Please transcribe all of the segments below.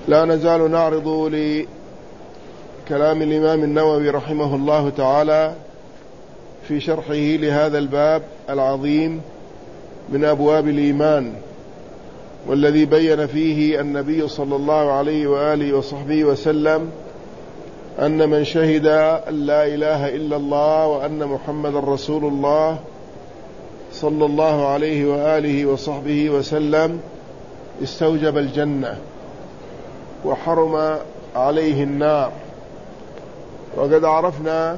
لا نزال نعرض لكلام الإمام النووي رحمه الله تعالى في شرحه لهذا الباب العظيم من أبواب الإيمان، والذي بين فيه النبي صلى الله عليه وآله وصحبه وسلم أن من شهد أن لا إله إلا الله وأن محمد رسول الله صلى الله عليه وآله وصحبه وسلم استوجب الجنة وحرم عليه النار. وقد عرفنا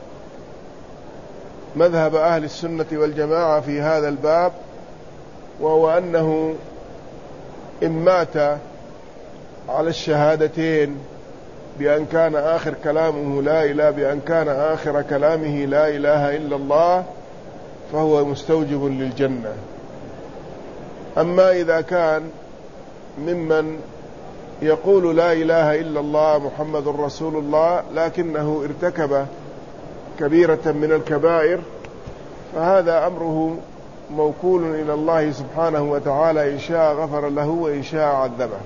مذهب أهل السنة والجماعة في هذا الباب، وهو أنه إن مات على الشهادتين بأن كان آخر كلامه لا إله، بأن كان آخر كلامه لا إله إلا الله، فهو مستوجب للجنة. أما إذا كان ممن يقول لا إله إلا الله محمد رسول الله لكنه ارتكب كبيرة من الكبائر، فهذا أمره موكول إلى الله سبحانه وتعالى، إن شاء غفر له وإن شاء عذبه،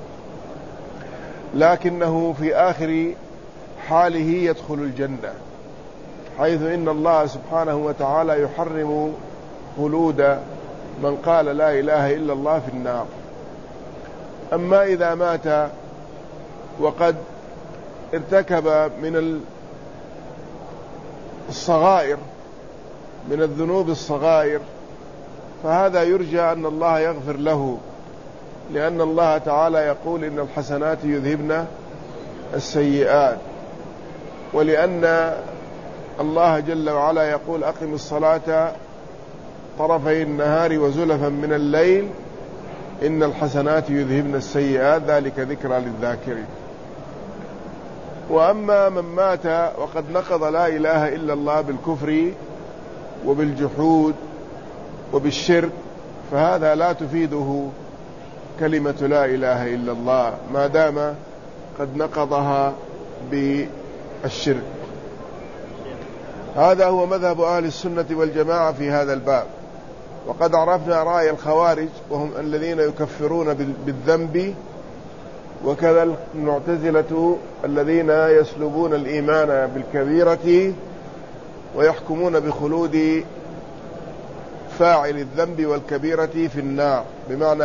لكنه في آخر حاله يدخل الجنة، حيث إن الله سبحانه وتعالى يحرم خلود من قال لا إله إلا الله في النار. أما إذا مات وقد ارتكب من الصغائر، من الذنوب الصغائر، فهذا يرجى أن الله يغفر له، لأن الله تعالى يقول إن الحسنات يذهبن السيئات، ولأن الله جل وعلا يقول أقم الصلاة طرفي النهار وزلفا من الليل إن الحسنات يذهبن السيئات ذلك ذكرى للذاكرين. وأما من مات وقد نقض لا إله إلا الله بالكفر وبالجحود وبالشرك، فهذا لا تفيده كلمة لا إله إلا الله ما دام قد نقضها بالشرك. هذا هو مذهب أهل السنة والجماعة في هذا الباب. وقد عرفنا رأي الخوارج، وهم الذين يكفرون بالذنب، وكذا المعتزلة الذين يسلبون الإيمان بالكبيرة ويحكمون بخلود فاعل الذنب والكبيرة في النار، بمعنى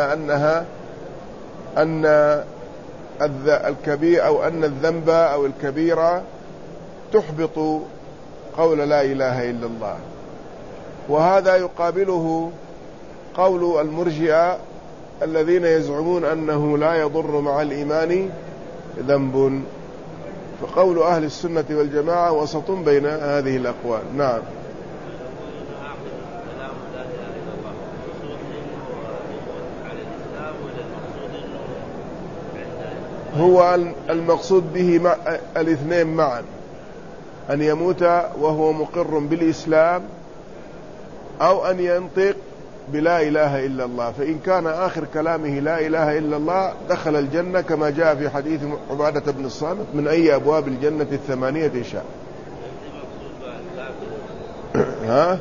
أن الكبير أو أن الذنب أو الكبيرة تحبط قول لا إله إلا الله. وهذا يقابله قول المرجئة الذين يزعمون أنه لا يضر مع الإيمان ذنب. فقول أهل السنة والجماعة وسط بين هذه الأقوال. نعم. هو المقصود به الاثنين معا، أن يموت وهو مقر بالإسلام، أو أن ينطق بلا إله إلا الله. فإن كان آخر كلامه لا إله إلا الله دخل الجنة، كما جاء في حديث عبادة بن الصامت من أي أبواب الجنة الثمانية شاء. ها؟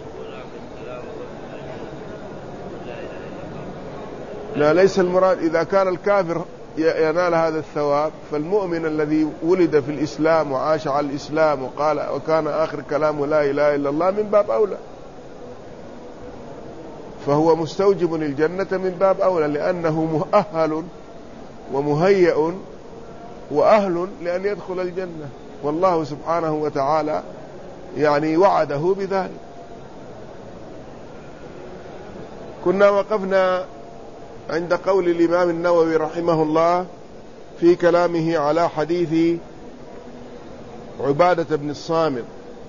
لا، ليس المراد إذا كان الكافر ينال هذا الثواب، فالمؤمن الذي ولد في الإسلام وعاش على الإسلام وكان آخر كلامه لا إله إلا الله من باب أولى، فهو مستوجب الجنة من باب أولى، لأنه مؤهل ومهيئ وأهل لأن يدخل الجنة، والله سبحانه وتعالى يعني وعده بذلك. كنا وقفنا عند قول الإمام النووي رحمه الله في كلامه على حديث عبادة بن الصامت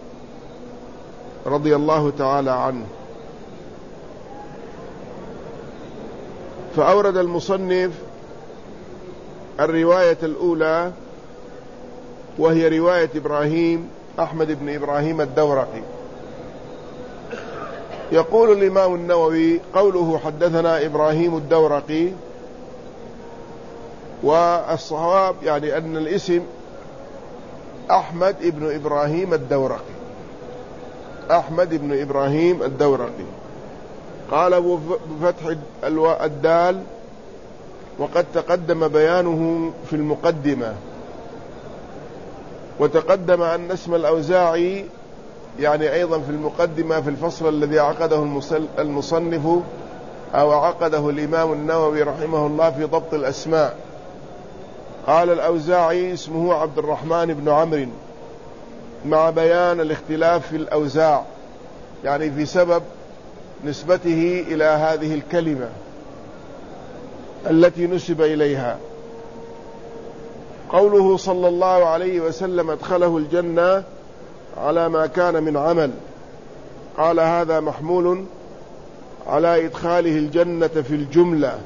رضي الله تعالى عنه، فأورد المصنف الرواية الأولى، وهي رواية أحمد بن إبراهيم الدورقي. يقول الإمام النووي قوله حدثنا إبراهيم الدورقي، والصواب يعني أن الاسم أحمد بن إبراهيم الدورقي، أحمد بن إبراهيم الدورقي. قال بفتح الدال وقد تقدم بيانه في المقدمة. وتقدم أن اسم الأوزاعي يعني أيضا في المقدمة في الفصل الذي عقده المصنف أو عقده الإمام النووي رحمه الله في ضبط الأسماء. قال الأوزاعي اسمه عبد الرحمن بن عمرو، مع بيان الاختلاف في الأوزاع، يعني في سبب نسبته إلى هذه الكلمة التي نسب إليها. قوله صلى الله عليه وسلم أدخله الجنة على ما كان من عمل، قال هذا محمول على إدخاله الجنة في الجملة،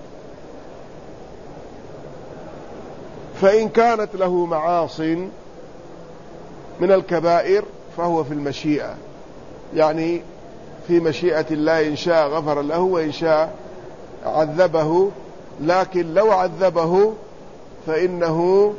فإن كانت له معاصٍ من الكبائر فهو في المشيئة، يعني في مشيئة الله، إن شاء غفر له وإن شاء عذبه، لكن لو عذبه فإنه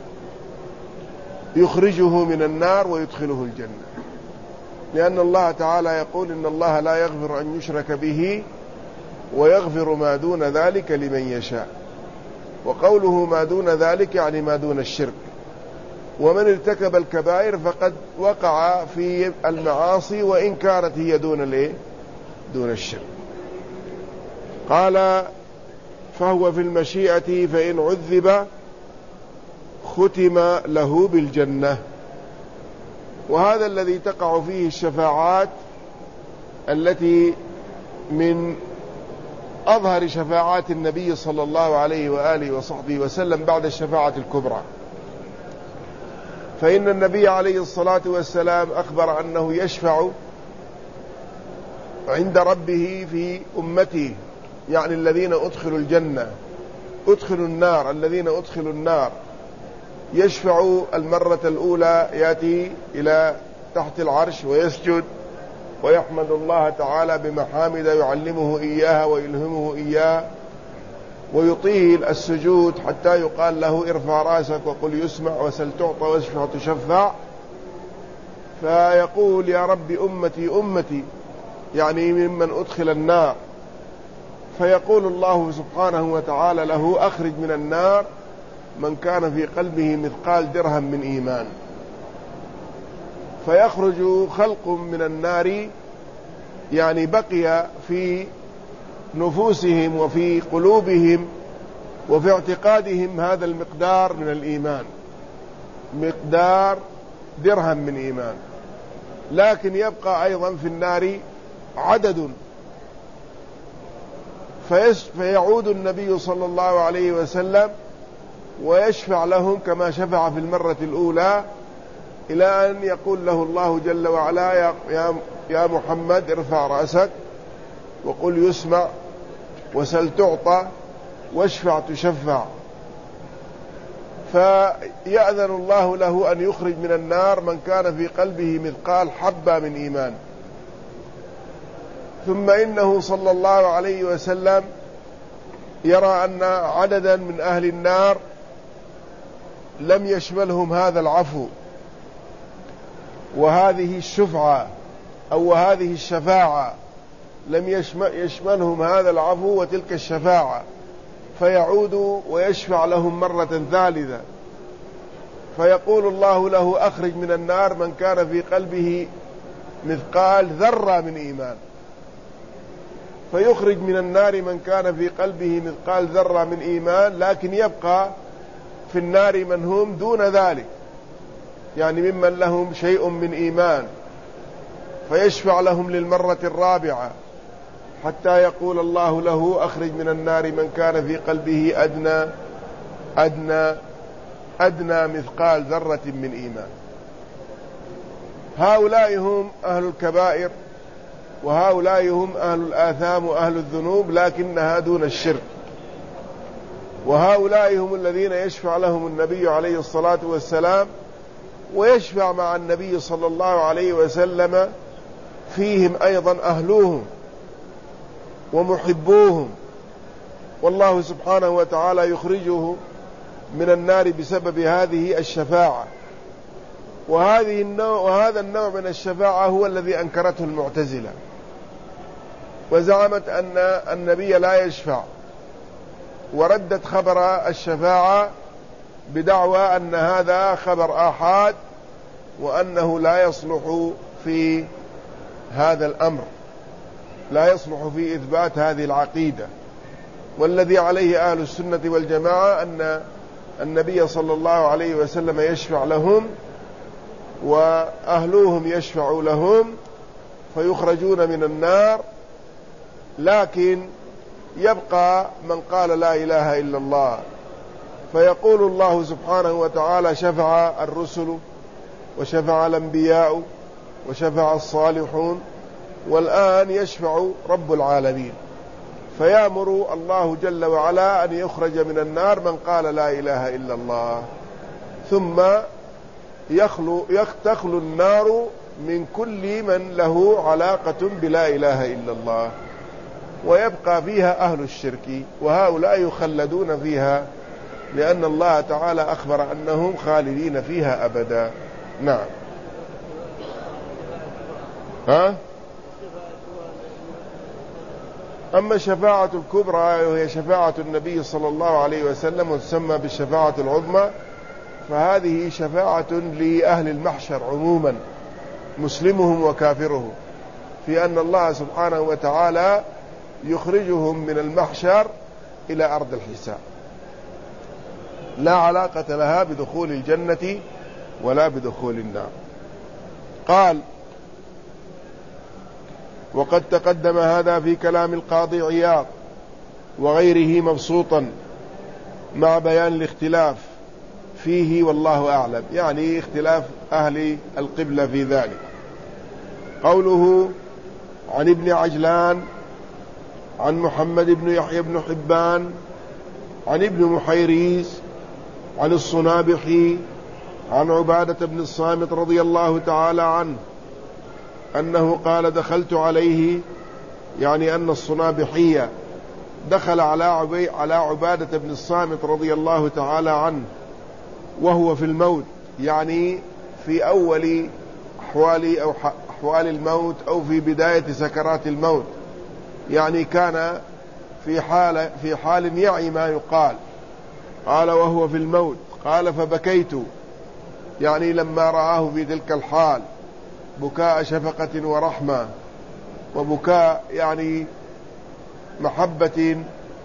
يخرجه من النار ويدخله الجنة، لأن الله تعالى يقول إن الله لا يغفر أن يشرك به ويغفر ما دون ذلك لمن يشاء. وقوله ما دون ذلك يعني ما دون الشرك، ومن ارتكب الكبائر فقد وقع في المعاصي وإن كانت هي دون الشرك. قال فهو في المشيئة، فإن عذب ختم له بالجنة. وهذا الذي تقع فيه الشفاعات التي من أظهر شفاعات النبي صلى الله عليه وآله وصحبه وسلم بعد الشفاعة الكبرى. فإن النبي عليه الصلاة والسلام أخبر أنه يشفع عند ربه في أمته، يعني الذين أدخلوا الجنة، أدخلوا النار، الذين أدخلوا النار، يشفع المرة الأولى، يأتي إلى تحت العرش ويسجد ويحمد الله تعالى بمحامد يعلمه إياها ويلهمه إياه، ويطيل السجود حتى يقال له ارفع رأسك وقل يسمع وسل تعطى واشفع تشفع، فيقول يا رب أمتي أمتي، يعني ممن أدخل النار، فيقول الله سبحانه وتعالى له أخرج من النار من كان في قلبه مثقال درهم من إيمان، فيخرج خلق من النار، يعني بقي في نفوسهم وفي قلوبهم وفي اعتقادهم هذا المقدار من الإيمان، مقدار درهم من إيمان، لكن يبقى أيضا في النار عدد، فيعود النبي صلى الله عليه وسلم ويشفع لهم كما شفع في المرة الأولى، إلى أن يقول له الله جل وعلا يا محمد ارفع رأسك وقل يسمع وسل تعطى واشفع تشفع، فيأذن الله له أن يخرج من النار من كان في قلبه مثقال حبة من إيمان. ثم إنه صلى الله عليه وسلم يرى أن عددا من أهل النار لم يشملهم هذا العفو وهذه الشفعة أو هذه الشفاعة، لم يشملهم هذا العفو وتلك الشفاعة، فيعود ويشفع لهم مرة ثالثة، فيقول الله له أخرج من النار من كان في قلبه مثقال ذرة من إيمان، فيخرج من النار من كان في قلبه مثقال ذرة من إيمان، لكن يبقى في النار من هم دون ذلك، يعني ممن لهم شيء من إيمان، فيشفع لهم للمرة الرابعة حتى يقول الله له أخرج من النار من كان في قلبه أدنى مثقال ذرة من إيمان. هؤلاء هم أهل الكبائر، وهؤلاء هم أهل الآثام وأهل الذنوب، لكنها دون الشرك، وهؤلاء هم الذين يشفع لهم النبي عليه الصلاة والسلام، ويشفع مع النبي صلى الله عليه وسلم فيهم أيضا أهلوهم ومحبوهم، والله سبحانه وتعالى يخرجه من النار بسبب هذه الشفاعة. وهذا النوع من الشفاعة هو الذي أنكرته المعتزلة، وزعمت أن النبي لا يشفع وردت خبر الشفاعة بدعوى أن هذا خبر آحاد وأنه لا يصلح في هذا الأمر، لا يصلح في إثبات هذه العقيدة. والذي عليه أهل السنة والجماعة أن النبي صلى الله عليه وسلم يشفع لهم وأهلوهم يشفع لهم فيخرجون من النار، لكن يبقى من قال لا إله إلا الله، فيقول الله سبحانه وتعالى شفع الرسل وشفع الأنبياء وشفع الصالحون، والآن يشفع رب العالمين، فيأمر الله جل وعلا أن يخرج من النار من قال لا إله إلا الله، ثم تخلو النار من كل من له علاقة بلا إله إلا الله، ويبقى فيها أهل الشرك، وهؤلاء يخلدون فيها لأن الله تعالى أخبر أنهم خالدين فيها أبدا. نعم. أما الشفاعة الكبرى وهي شفاعة النبي صلى الله عليه وسلم وتسمى بالشفاعة العظمى، فهذه شفاعة لأهل المحشر عموما مسلمهم وكافرهم، في أن الله سبحانه وتعالى يخرجهم من المحشر إلى أرض الحساب، لا علاقة لها بدخول الجنة ولا بدخول النار. قال: وقد تقدم هذا في كلام القاضي عياض وغيره مبسوطا مع بيان الاختلاف فيه والله أعلم، يعني اختلاف أهل القبلة في ذلك. قوله: عن ابن عجلان عن محمد بن يحيى بن حبان عن ابن محيريز عن الصنابحي عن عبادة بن الصامت رضي الله تعالى عنه أنه قال: دخلت عليه، يعني أن الصنابحية دخل على عبادة بن الصامت رضي الله تعالى عنه وهو في الموت، يعني في أول أحوال الموت أو في بداية سكرات الموت، يعني كان في حال يعي ما يقال. قال: وهو في الموت، قال: فبكيت، يعني لما رآه في تلك الحال بكاء شفقة ورحمة، وبكاء يعني محبة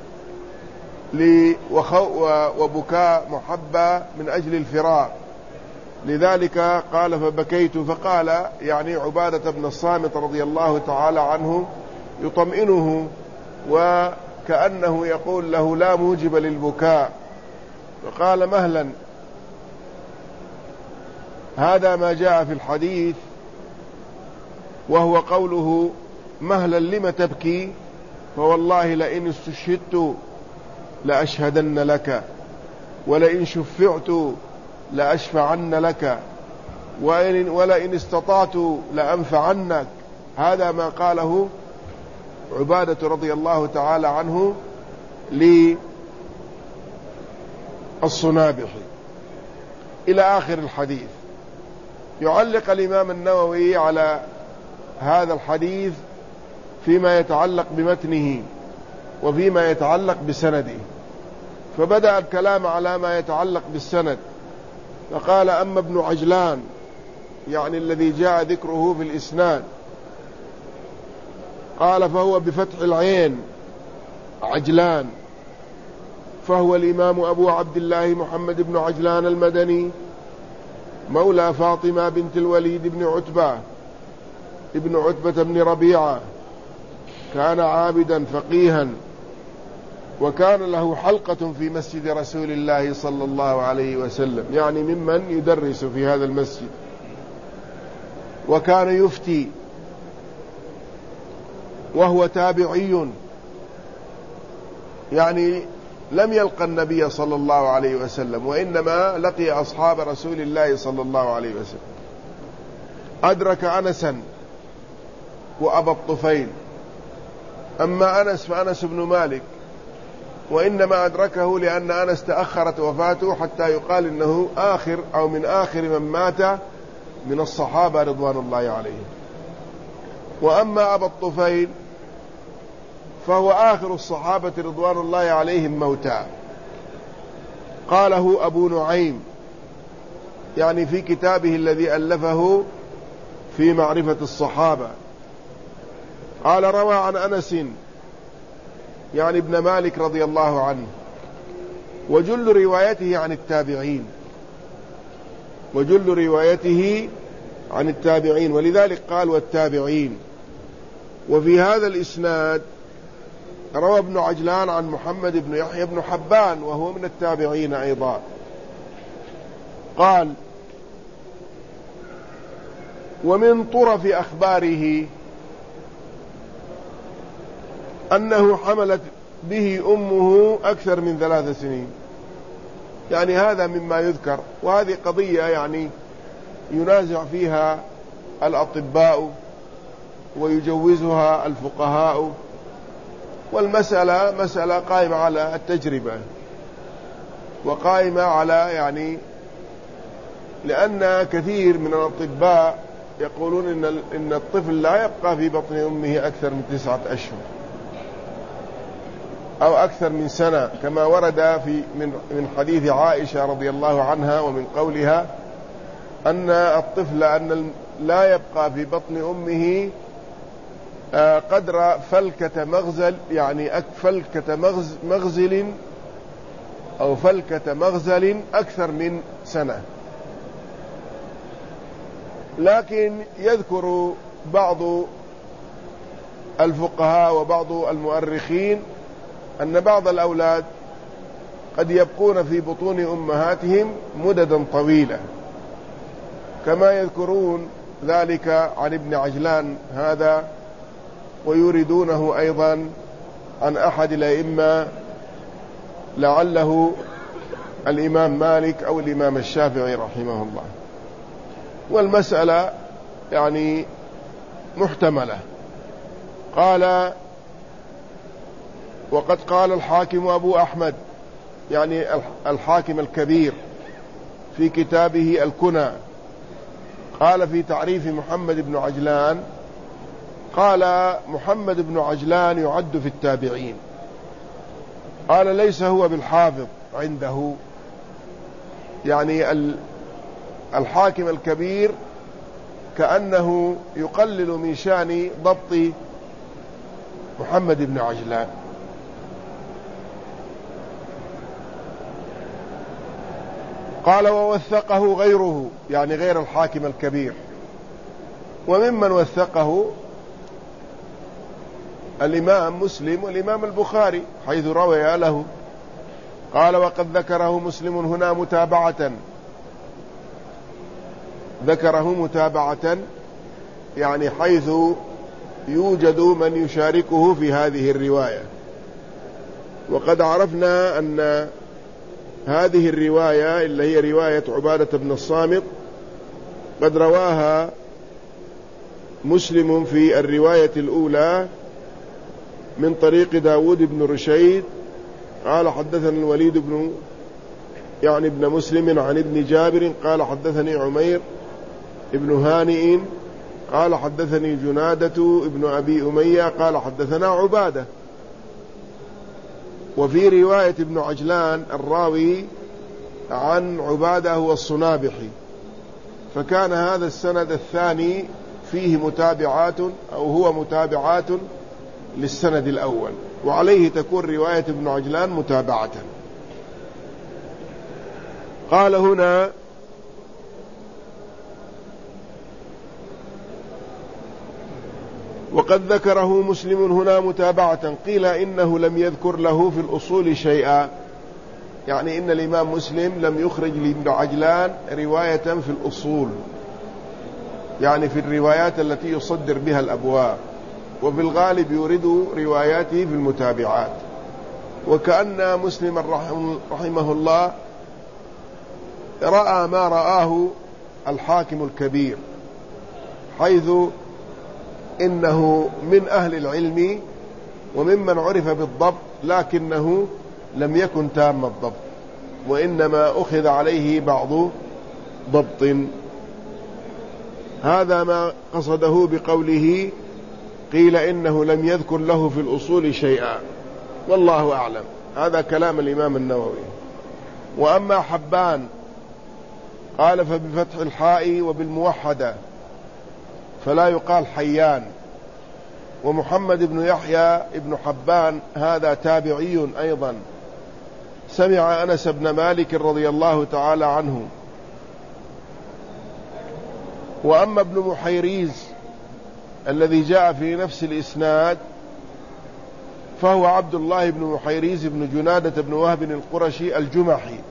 وبكاء محبة من أجل الفراق، لذلك قال: فبكيت. فقال يعني عبادة بن الصامت رضي الله تعالى عنه يطمئنه وكأنه يقول له: لا موجب للبكاء. فقال: مهلا، هذا ما جاء في الحديث، وهو قوله: مهلا لم تبكي، فوالله لئن استشهدت لأشهدن لك، ولئن شفعت لأشفعن لك، ولئن استطعت لأنفعنك. هذا ما قاله عبادة رضي الله تعالى عنه للصنابحي إلى آخر الحديث. يعلق الإمام النووي على هذا الحديث فيما يتعلق بمتنه وفيما يتعلق بسنده، فبدأ الكلام على ما يتعلق بالسند، فقال: أما ابن عجلان، يعني الذي جاء ذكره في الإسناد، قال: فهو بفتح العين عجلان، فهو الإمام أبو عبد الله محمد بن عجلان المدني مولى فاطمة بنت الوليد بن عتبة ابن عتبة بن ربيعة، كان عابدا فقيها، وكان له حلقة في مسجد رسول الله صلى الله عليه وسلم، يعني ممن يدرس في هذا المسجد، وكان يفتي، وهو تابعي، يعني لم يلقى النبي صلى الله عليه وسلم، وإنما لقي أصحاب رسول الله صلى الله عليه وسلم. أدرك أنسا وأبا الطفيل. أما أنس فأنس بن مالك، وإنما أدركه لأن أنس تأخرت وفاته حتى يقال إنه آخر أو من آخر من مات من الصحابة رضوان الله عليهم. وأما أبا الطفيل فهو آخر الصحابة رضوان الله عليهم موتا. قاله أبو نعيم يعني في كتابه الذي ألفه في معرفة الصحابة. قال روى عن أنس يعني ابن مالك رضي الله عنه، وجل روايته عن التابعين، وجل روايته عن التابعين، ولذلك قال والتابعين. وفي هذا الإسناد روى ابن عجلان عن محمد بن يحيى بن حبان وهو من التابعين أيضا. قال ومن طرف أخباره أنه حملت به أمه أكثر من 3 سنين، يعني هذا مما يذكر، وهذه قضية يعني ينازع فيها الأطباء ويجوزها الفقهاء، والمسألة مسألة قائمة على التجربة وقائمة على يعني، لأن كثير من الأطباء يقولون إن الطفل لا يبقى في بطن أمه أكثر من 9 أشهر أو أكثر من سنة، كما ورد من حديث عائشة رضي الله عنها ومن قولها أن الطفل لا يبقى في بطن أمه قدر فلكة مغزل، يعني فلكة مغزل أو فلكة مغزل أكثر من سنة. لكن يذكر بعض الفقهاء وبعض المؤرخين أن بعض الأولاد قد يبقون في بطون أمهاتهم مددا طويلة، كما يذكرون ذلك عن ابن عجلان هذا، ويريدونه أيضا عن أحد الأئمة لعله الإمام مالك أو الإمام الشافعي رحمه الله. والمسألة يعني محتملة. قال وقد قال الحاكم أبو أحمد يعني الحاكم الكبير في كتابه الكنى، قال في تعريف محمد بن عجلان، قال محمد بن عجلان يعد في التابعين. قال ليس هو بالحافظ عنده، يعني الحاكم الكبير كأنه يقلل من شأن ضبط محمد بن عجلان. قال ووثقه غيره، يعني غير الحاكم الكبير، وممن وثقه الإمام مسلم والإمام البخاري حيث روي له. قال وقد ذكره مسلم هنا متابعة، ذكره متابعة يعني حيث يوجد من يشاركه في هذه الرواية. وقد عرفنا أن هذه الرواية اللي هي رواية عبادة بن الصامت قد رواها مسلم في الرواية الأولى من طريق داود بن رشيد قال حدثني الوليد بن مسلم عن ابن جابر قال حدثني عمير ابن هانئ قال حدثني جنادة ابن أبي أمية قال حدثنا عبادة. وفي رواية ابن عجلان الراوي عن عبادة هو الصنابحي، فكان هذا السند الثاني فيه متابعات أو هو متابعات للسند الأول، وعليه تكون رواية ابن عجلان متابعة. قال هنا وقد ذكره مسلم هنا متابعة، قيل إنه لم يذكر له في الأصول شيئا، يعني إن الإمام مسلم لم يخرج لابن عجلان رواية في الأصول، يعني في الروايات التي يصدر بها الأبواب، وفي الغالب يورد رواياته في المتابعات. وكأن مسلم رحمه الله رأى ما رآه الحاكم الكبير، حيث إنه من أهل العلم وممن عرف بالضبط، لكنه لم يكن تام الضبط، وإنما أخذ عليه بعض ضبط. هذا ما قصده بقوله قيل إنه لم يذكر له في الأصول شيئا، والله أعلم. هذا كلام الإمام النووي. وأما حبان قال فبفتح الحاء وبالموحدة فلا يقال حيان. ومحمد بن يحيى بن حبان هذا تابعي أيضا، سمع أنس بن مالك رضي الله تعالى عنه. وأما ابن محيريز الذي جاء في نفس الإسناد فهو عبد الله بن محيريز بن جنادة بن وهب القرشي الجمحي.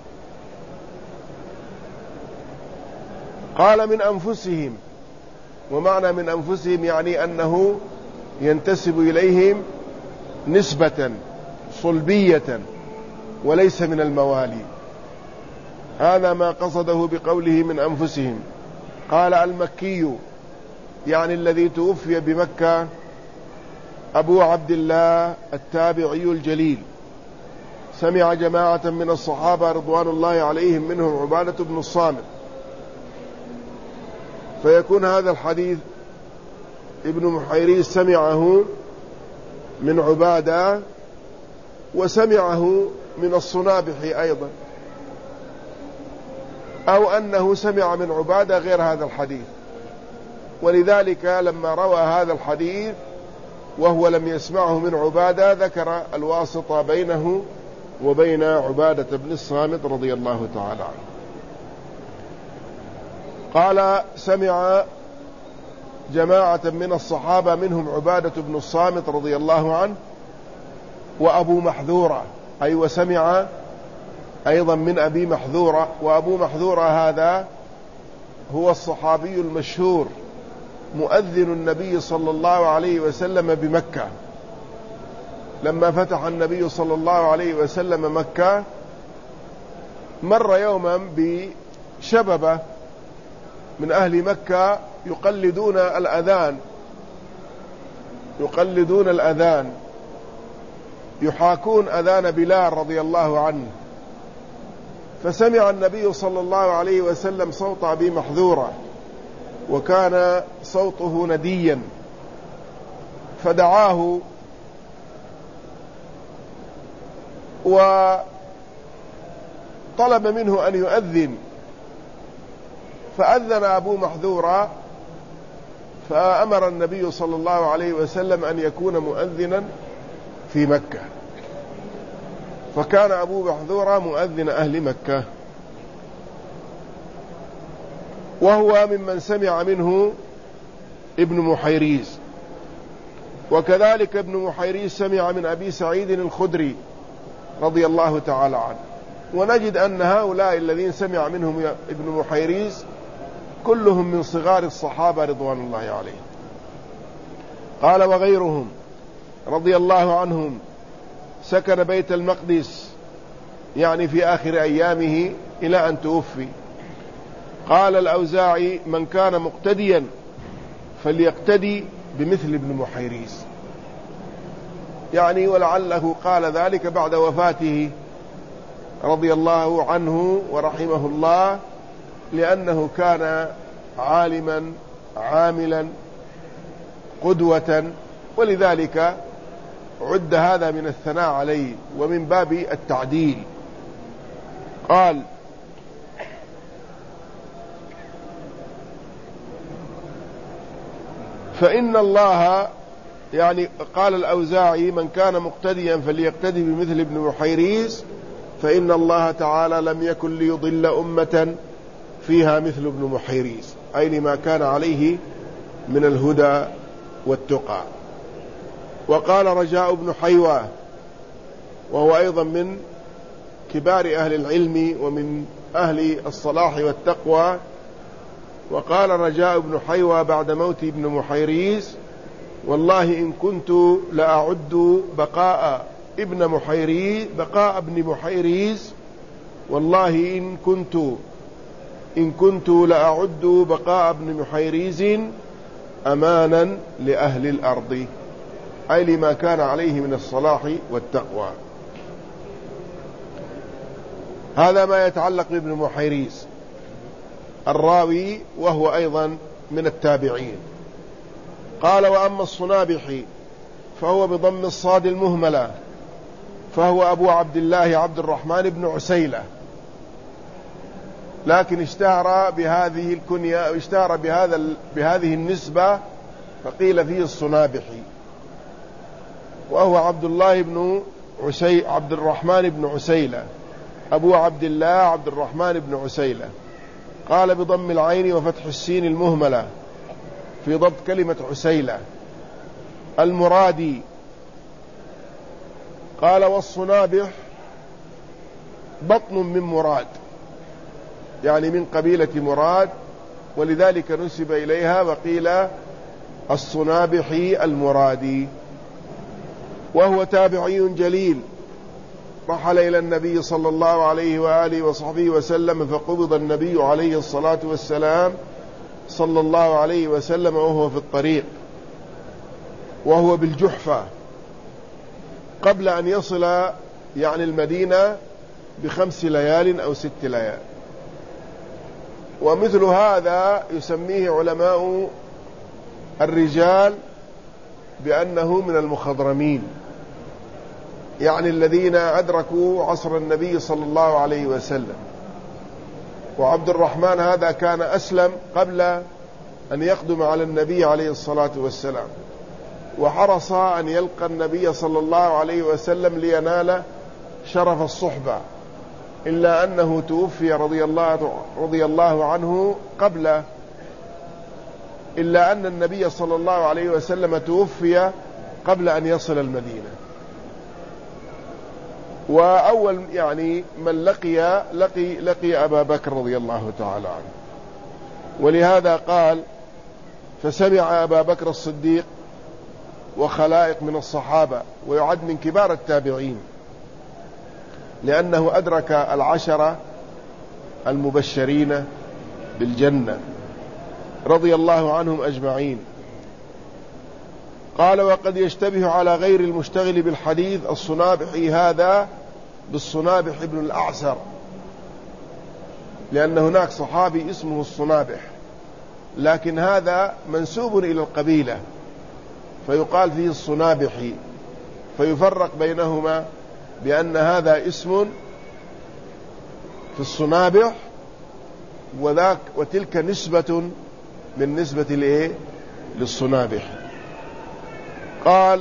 قال من أنفسهم، ومعنى من أنفسهم يعني أنه ينتسب إليهم نسبة صلبية وليس من الموالي. هذا ما قصده بقوله من أنفسهم. قال المكي يعني الذي توفي بمكة أبو عبد الله التابعي الجليل، سمع جماعة من الصحابة رضوان الله عليهم منهم عبادة بن الصامت. فيكون هذا الحديث ابن محيريز سمعه من عبادة وسمعه من الصنابحي أيضا، أو أنه سمع من عبادة غير هذا الحديث. ولذلك لما روى هذا الحديث وهو لم يسمعه من عبادة ذكر الواسطة بينه وبين عبادة بن الصامت رضي الله تعالى عنه. قال سمع جماعة من الصحابة منهم عبادة بن الصامت رضي الله عنه وأبو محذورة، أي وسمع أيضا من أبي محذورة. وأبو محذورة هذا هو الصحابي المشهور مؤذن النبي صلى الله عليه وسلم بمكة. لما فتح النبي صلى الله عليه وسلم مكة مر يوما بشببة من أهل مكة يقلدون الأذان يحاكون أذان بلال رضي الله عنه. فسمع النبي صلى الله عليه وسلم صوت أبي محذورة وكان صوته نديا، فدعاه وطلب منه أن يؤذن. فأذن أبو محذورة، فأمر النبي صلى الله عليه وسلم أن يكون مؤذنا في مكة، فكان أبو محذورة مؤذن أهل مكة، وهو ممن سمع منه ابن محيريز. وكذلك ابن محيريز سمع من أبي سعيد الخدري رضي الله تعالى عنه. ونجد أن هؤلاء الذين سمع منهم ابن محيريز كلهم من صغار الصحابة رضوان الله عليهم. قال وغيرهم رضي الله عنهم سكن بيت المقدس يعني في آخر أيامه إلى أن توفي. قال الأوزاعي من كان مقتديا فليقتدي بمثل ابن محيريز، يعني ولعله قال ذلك بعد وفاته رضي الله عنه ورحمه الله، لأنه كان عالما عاملا قدوة، ولذلك عد هذا من الثناء عليه ومن باب التعديل. قال فإن الله، يعني قال الأوزاعي من كان مقتديا فليقتدي بمثل ابن محيريز، فإن الله تعالى لم يكن ليضل أمة فيها مثل ابن محيريز، أي لما كان عليه من الهدى والتقى. وقال رجاء بن حيوة وهو أيضا من كبار أهل العلم ومن أهل الصلاح والتقوى، وقال رجاء بن حيوة بعد موت ابن محيريز والله إن كنت لأعد بقاء ابن محيريز والله إن كنت لأعد بقاء ابن محيريز أمانا لأهل الأرض، أي لما كان عليه من الصلاح والتقوى. هذا ما يتعلق بابن محيريز الراوي، وهو أيضا من التابعين. قال: وأما الصنابحي فهو بضم الصاد المهملة، فهو أبو عبد الله عبد الرحمن بن عسيلة، لكن اشتهر بهذه الكنية أو اشتهر بهذه النسبة، فقيل فيه الصنابحي. وهو عبد الرحمن بن عسيلة، أبو عبد الله عبد الرحمن بن عسيلة. قال: بضم العين وفتح السين المهملة في ضبط كلمة عسيلة. المرادي. قال: والصنابح بطن من مراد، يعني من قبيلة مراد، ولذلك نسب إليها وقيل الصنابحي المرادي. وهو تابعي جليل، رحل إلى النبي صلى الله عليه وآله وصحبه وسلم، فقبض النبي عليه الصلاة والسلام صلى الله عليه وسلم وهو في الطريق، وهو بالجحفة، قبل أن يصل يعني المدينة ب5 ليال أو 6 ليال. ومثل هذا يسميه علماء الرجال بأنه من المخضرمين، يعني الذين أدركوا عصر النبي صلى الله عليه وسلم. وعبد الرحمن هذا كان أسلم قبل أن يقدم على النبي عليه الصلاة والسلام، وحرص أن يلقى النبي صلى الله عليه وسلم لينال شرف الصحبة، إلا أنه توفي رضي الله عنه إلا أن النبي صلى الله عليه وسلم توفي قبل أن يصل المدينة. وأول يعني من لقي أبا بكر رضي الله تعالى عنه، ولهذا قال: فسمع أبا بكر الصديق وخلائق من الصحابة، ويعد من كبار التابعين، لأنه أدرك 10 المبشرين بالجنة رضي الله عنهم أجمعين. قال: وقد يشتبه على غير المشتغل بالحديث الصنابحي هذا بالصنابح بن الأعسر، لأن هناك صحابي اسمه الصنابح، لكن هذا منسوب إلى القبيلة فيقال فيه الصنابحي، فيفرق بينهما بأن هذا اسم في الصنابح، وتلك نسبة من نسبة للصنابح. قال: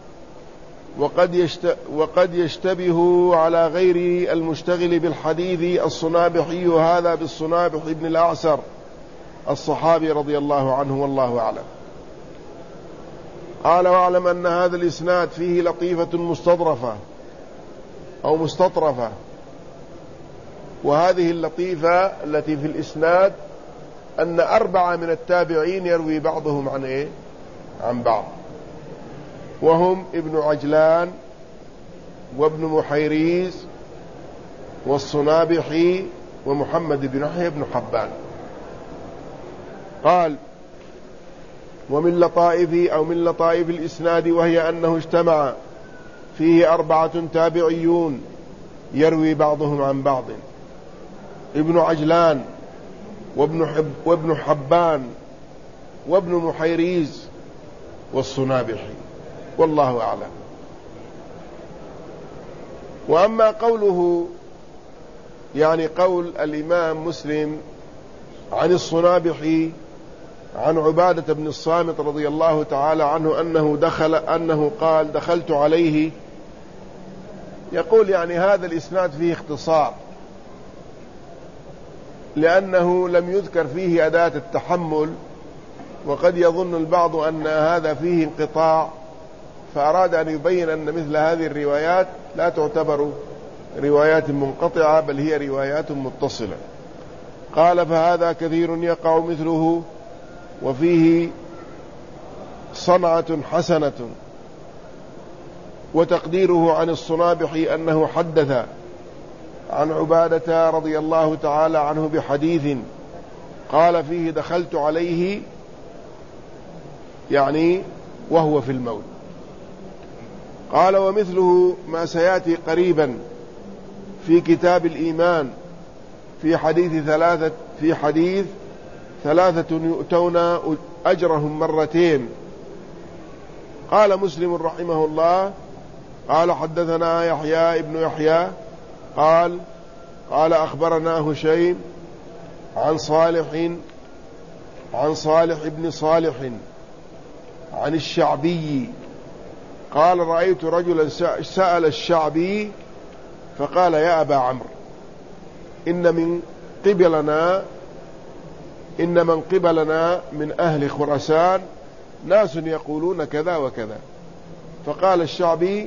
وقد يشتبه على غير المشتغل بالحديث الصنابحي هذا بالصنابح بن الأعسر الصحابي رضي الله عنه، والله أعلم. قال: واعلم أن هذا الإسناد فيه لطيفة مستطرفة أو مستطرفة، وهذه اللطيفة التي في الإسناد أن 4 من التابعين يروي بعضهم عن بعض، وهم ابن عجلان وابن محيريز والصنابحي ومحمد بن يحيى بن حبان. قال: ومن لطائف الإسناد وهي أنه اجتمع فيه 4 تابعيون يروي بعضهم عن بعض: ابن عجلان وابن حبان وابن محيريز والصنابحي، والله أعلم. وأما قوله يعني قول الإمام مسلم عن الصنابحي عن عبادة بن الصامت رضي الله تعالى عنه أنه قال: دخلت عليه، يقول يعني هذا الإسناد فيه اختصار، لأنه لم يذكر فيه أداة التحمل، وقد يظن البعض أن هذا فيه انقطاع، فأراد أن يبين أن مثل هذه الروايات لا تعتبر روايات منقطعة، بل هي روايات متصلة. قال: فهذا كثير يقع مثله، وفيه صنعة حسنة. وتقديره عن الصنابحي أنه حدث عن عبادة رضي الله تعالى عنه بحديث قال فيه: دخلت عليه، يعني وهو في الموت. قال: ومثله ما سيأتي قريبا في كتاب الإيمان في حديث 3 يؤتون أجرهم 2 مرتين قال مسلم رحمه الله قال حدثنا يحيى ابن يحيى قال أخبرنا هشيم عن صالح بن صالح عن الشعبي قال رأيت رجلا سأل الشعبي فقال يا أبا عمرو إن من قبلنا من أهل خراسان ناس يقولون كذا وكذا. فقال الشعبي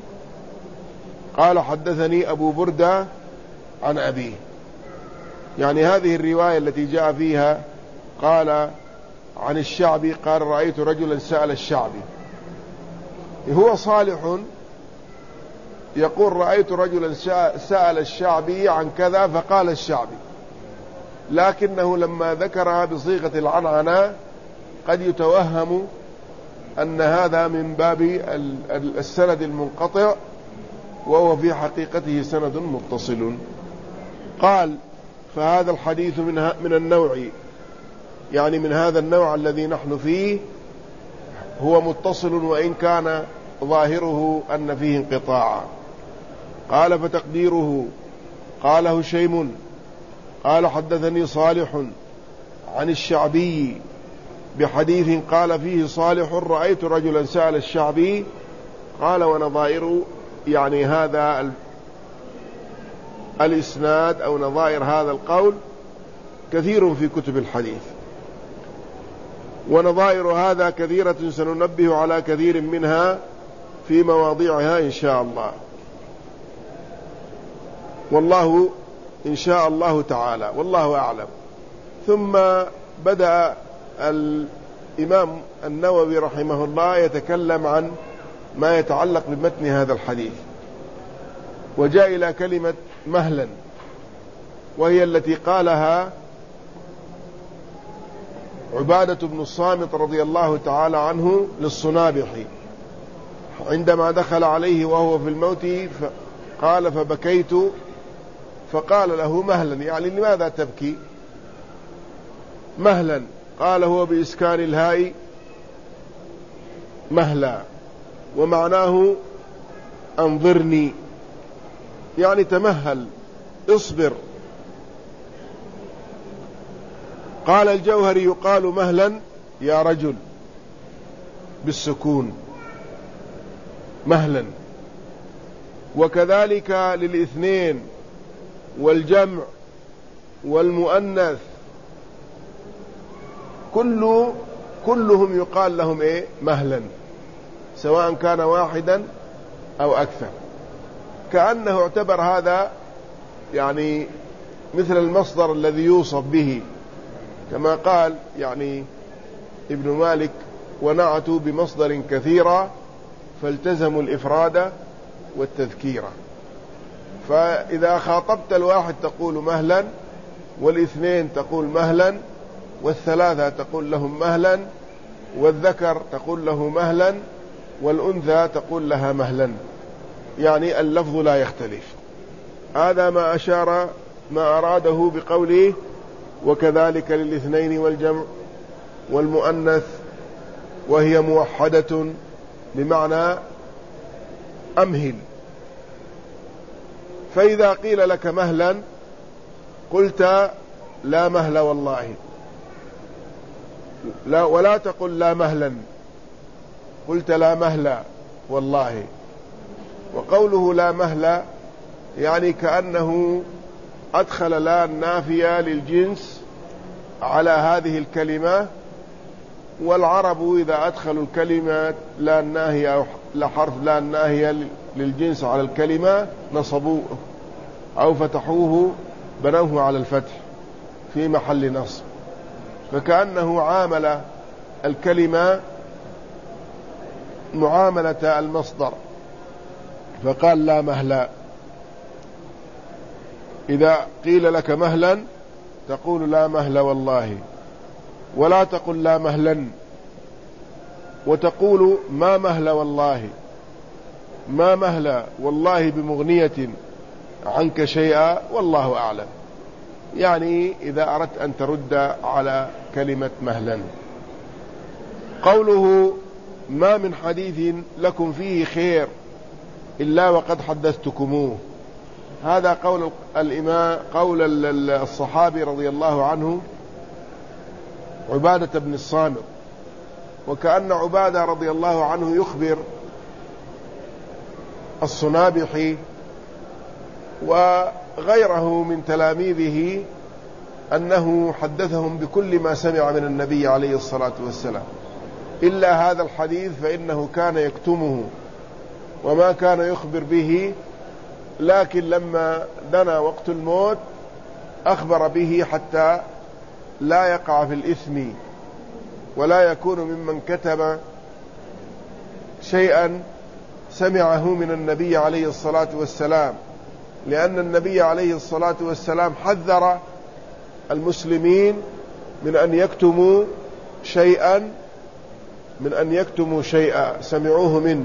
قال حدثني أبو بردة عن أبيه، يعني هذه الرواية التي جاء فيها قال عن الشعبي قال رأيت رجلا سأل الشعبي، هو صالح يقول رأيت رجلا سأل الشعبي عن كذا فقال الشعبي، لكنه لما ذكرها بصيغة العنعنة قد يتوهم أن هذا من باب السند المنقطع، وهو في حقيقته سند متصل. قال فهذا الحديث من النوع، يعني من هذا النوع الذي نحن فيه، هو متصل وإن كان ظاهره أن فيه انقطاعا. قال فتقديره قال هشيم قال حدثني صالح عن الشعبي بحديث قال فيه صالح رأيت رجلا سأل الشعبي، قال ونظائر يعني هذا الإسناد أو نظائر هذا القول كثير في كتب الحديث، ونظائر هذا كثيرة سننبه على كثير منها في مواضيعها إن شاء الله، والله إن شاء الله تعالى والله أعلم. ثم بدأ الإمام النووي رحمه الله يتكلم عن ما يتعلق بمتن هذا الحديث، وجاء إلى كلمة مهلا، وهي التي قالها عبادة بن الصامت رضي الله تعالى عنه للصنابحي عندما دخل عليه وهو في الموت قال فبكيت فقال له مهلا، يعني لماذا تبكي؟ مهلا، قال هو بإسكان الهاء مهلا، ومعناه أنظرني، يعني تمهل اصبر. قال الجوهري يقال مهلا يا رجل بالسكون مهلا، وكذلك للاثنين والجمع والمؤنث كلهم يقال لهم ايه مهلا، سواء كان واحدا او اكثر، كأنه اعتبر هذا يعني مثل المصدر الذي يوصف به، كما قال يعني ابن مالك ونعتوا بمصدر كثيرا فالتزموا الإفراد والتذكير. فإذا خاطبت الواحد تقول مهلا، والاثنين تقول مهلا، والثلاثة تقول لهم مهلا، والذكر تقول له مهلا، والأنثى تقول لها مهلا، يعني اللفظ لا يختلف. هذا ما أراده بقوله وكذلك للاثنين والجمع والمؤنث، وهي موحدة بمعنى أمهل. فإذا قيل لك مهلا قلت لا مهل والله، لا ولا تقل لا مهلا، قلت لا مهل والله. وقوله لا مهل يعني كأنه أدخل لا النافية للجنس على هذه الكلمة، والعرب إذا أدخلوا الكلمة لا الناهية أو لحرف لا الناهية للجنس على الكلمة نصبوه أو فتحوه بنوه على الفتح في محل نصب، فكأنه عامل الكلمة معاملة المصدر فقال لا مهلا. إذا قيل لك مهلا تقول لا مهل والله، ولا تقل لا مهلا، وتقول ما مهل والله، ما مهل والله بمغنية عنك شيئا والله أعلم، يعني إذا أردت أن ترد على كلمة مهلا. قوله ما من حديث لكم فيه خير إلا وقد حدثتكموه. هذا قول الإمام، قول الصحابي رضي الله عنه عبادة بن الصامت. وكأن عبادة رضي الله عنه يخبر الصنابحي وغيره من تلاميذه أنه حدثهم بكل ما سمع من النبي عليه الصلاة والسلام، إلا هذا الحديث فإنه كان يكتمه وما كان يخبر به، لكن لما دنا وقت الموت أخبر به حتى لا يقع في الإثم ولا يكون ممن كتم شيئا سمعه من النبي عليه الصلاة والسلام، لأن النبي عليه الصلاة والسلام حذر المسلمين من أن يكتموا شيئا سمعوه منه،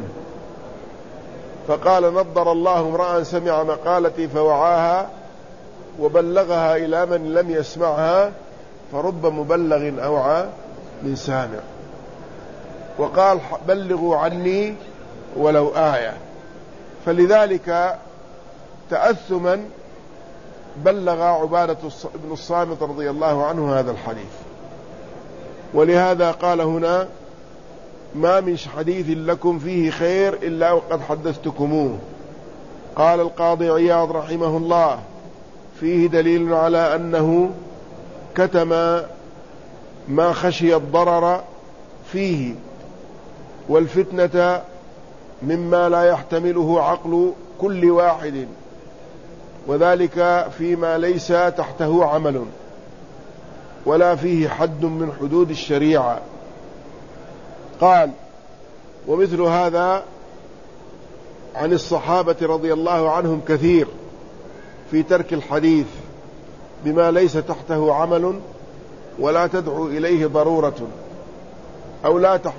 فقال: نضر الله امرأ سمع مقالتي فوعاها وبلغها إلى من لم يسمعها فرب مبلغ أوعى من سامع. وقال: بلغوا عني ولو آية. فلذلك تأثما بلغ عبادة بن الصامت رضي الله عنه هذا الحديث. ولهذا قال هنا: ما من حديث لكم فيه خير إلا وقد حدثتكموه. قال القاضي عياض رحمه الله: فيه دليل على أنه كتم ما خشي الضرر فيه والفتنة مما لا يحتمله عقل كل واحد، وذلك فيما ليس تحته عمل ولا فيه حد من حدود الشريعة. قال: ومثل هذا عن الصحابة رضي الله عنهم كثير في ترك الحديث بما ليس تحته عمل ولا تدعو إليه ضرورة أو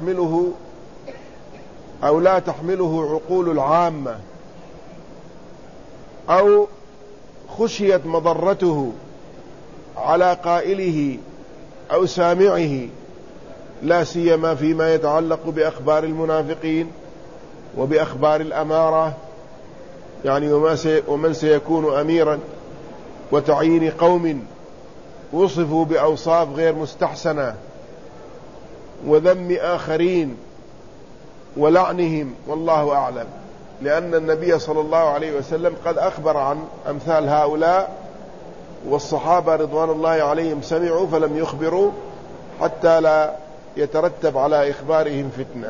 لا تحمله عقول العامة، أو خشيت مضرته على قائله أو سامعه، لا سيما فيما يتعلق بأخبار المنافقين وبأخبار الأمارة، يعني ومن سيكون أميرا، وتعيين قوم وصفوا بأوصاف غير مستحسنة، وذم آخرين ولعنهم، والله أعلم. لأن النبي صلى الله عليه وسلم قد أخبر عن أمثال هؤلاء، والصحابة رضوان الله عليهم سمعوا فلم يخبروا حتى لا يترتب على إخبارهم فتنة.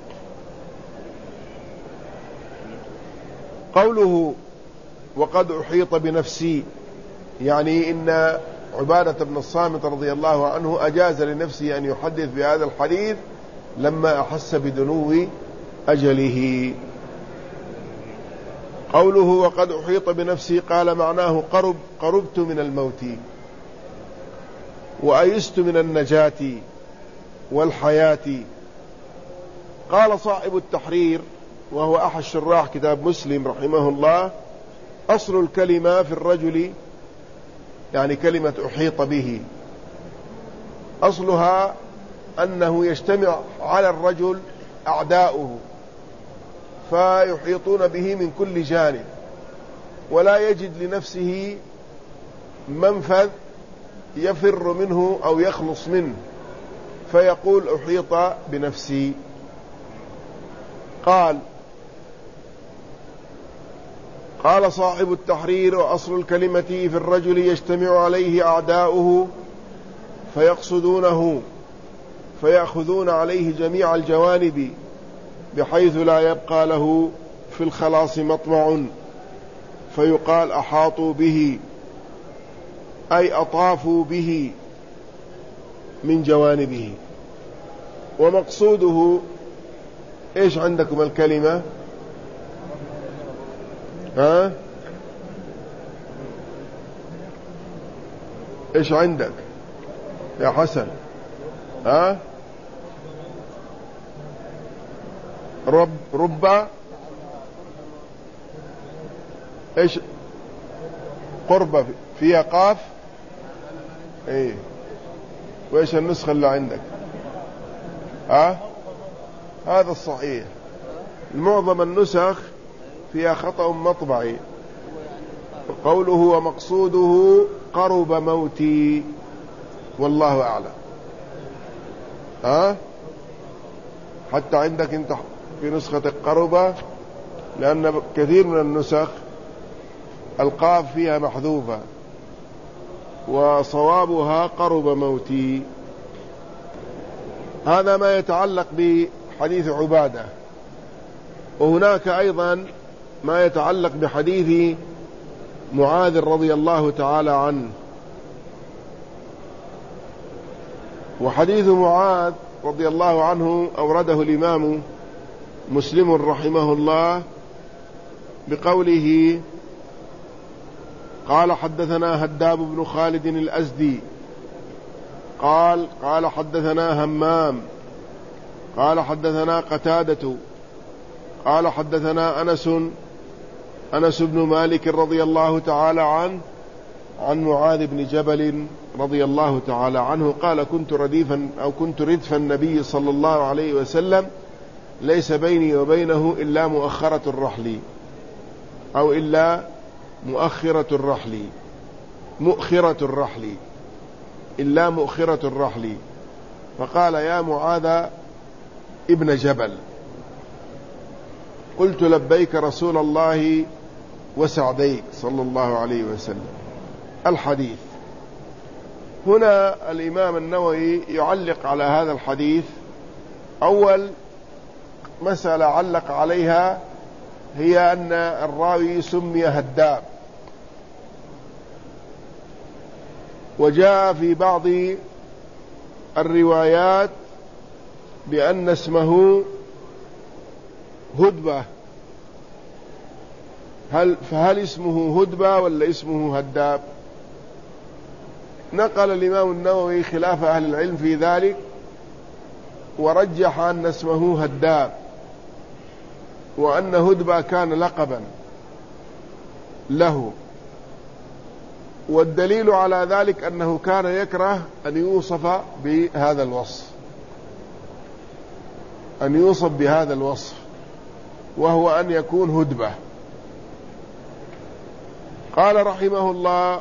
قوله: وقد أحيط بنفسي، يعني إن عبادة بن الصامت رضي الله عنه أجاز لنفسه أن يحدث بهذا الحديث لما أحس بدنو أجله. قوله: وقد أحيط بنفسي، قال معناه قربت من الموت وأيست من النجاة والحياة. قال صاحب التحرير وهو أحد شراح كتاب مسلم رحمه الله: أصل الكلمة في الرجل، يعني كلمة أحيط به، أصلها أنه يجتمع على الرجل أعداؤه فيحيطون به من كل جانب ولا يجد لنفسه منفذ يفر منه أو يخلص منه، فيقول: أحيط بنفسي. قال صاحب التحرير: وأصل الكلمة في الرجل يجتمع عليه أعداؤه فيقصدونه فيأخذون عليه جميع الجوانب بحيث لا يبقى له في الخلاص مطمع، فيقال: أحاطوا به، أي أطافوا به من جوانبه. ومقصوده إيش عندكم الكلمة؟ إيش عندك يا حسن؟ رب إيش؟ قربة فيها قاف؟ إيه. وإيش النسخة اللي عندك؟ هذا الصحيح. معظم النسخ فيها خطأ مطبعي. قوله ومقصوده قرب موتي، والله أعلم. حتى عندك انت في نسخة القربة، لأن كثير من النسخ القاف فيها محذوفة، وصوابها قرب موتي. هذا ما يتعلق بحديث عبادة. وهناك أيضا ما يتعلق بحديث معاذ رضي الله تعالى عنه. وحديث معاذ رضي الله عنه أورده الإمام مسلم رحمه الله بقوله: قال حدثنا هداب بن خالد الأزدي قال حدثنا همام قال حدثنا قتادة قال حدثنا أنس بن مالك رضي الله تعالى عنه عن معاذ بن جبل رضي الله تعالى عنه قال: كنت ردف النبي صلى الله عليه وسلم، ليس بيني وبينه إلا مؤخرة الرحل، أو إلا مؤخرة الرحل، إلا مؤخرة الرحل. فقال: يا معاذ ابن جبل. قلت: لبيك رسول الله وسعديك صلى الله عليه وسلم. الحديث هنا الإمام النووي يعلق على هذا الحديث. أول مسألة علق عليها هي أن الراوي سمي هداب، وجاء في بعض الروايات بأن اسمه هدبة. فهل اسمه هدبة ولا اسمه هداب؟ نقل الإمام النووي خلاف أهل العلم في ذلك، ورجح أن اسمه هداب، وأن هدبة كان لقبا له. والدليل على ذلك أنه كان يكره أن يوصف بهذا الوصف، وهو أن يكون هدبة. قال رحمه الله: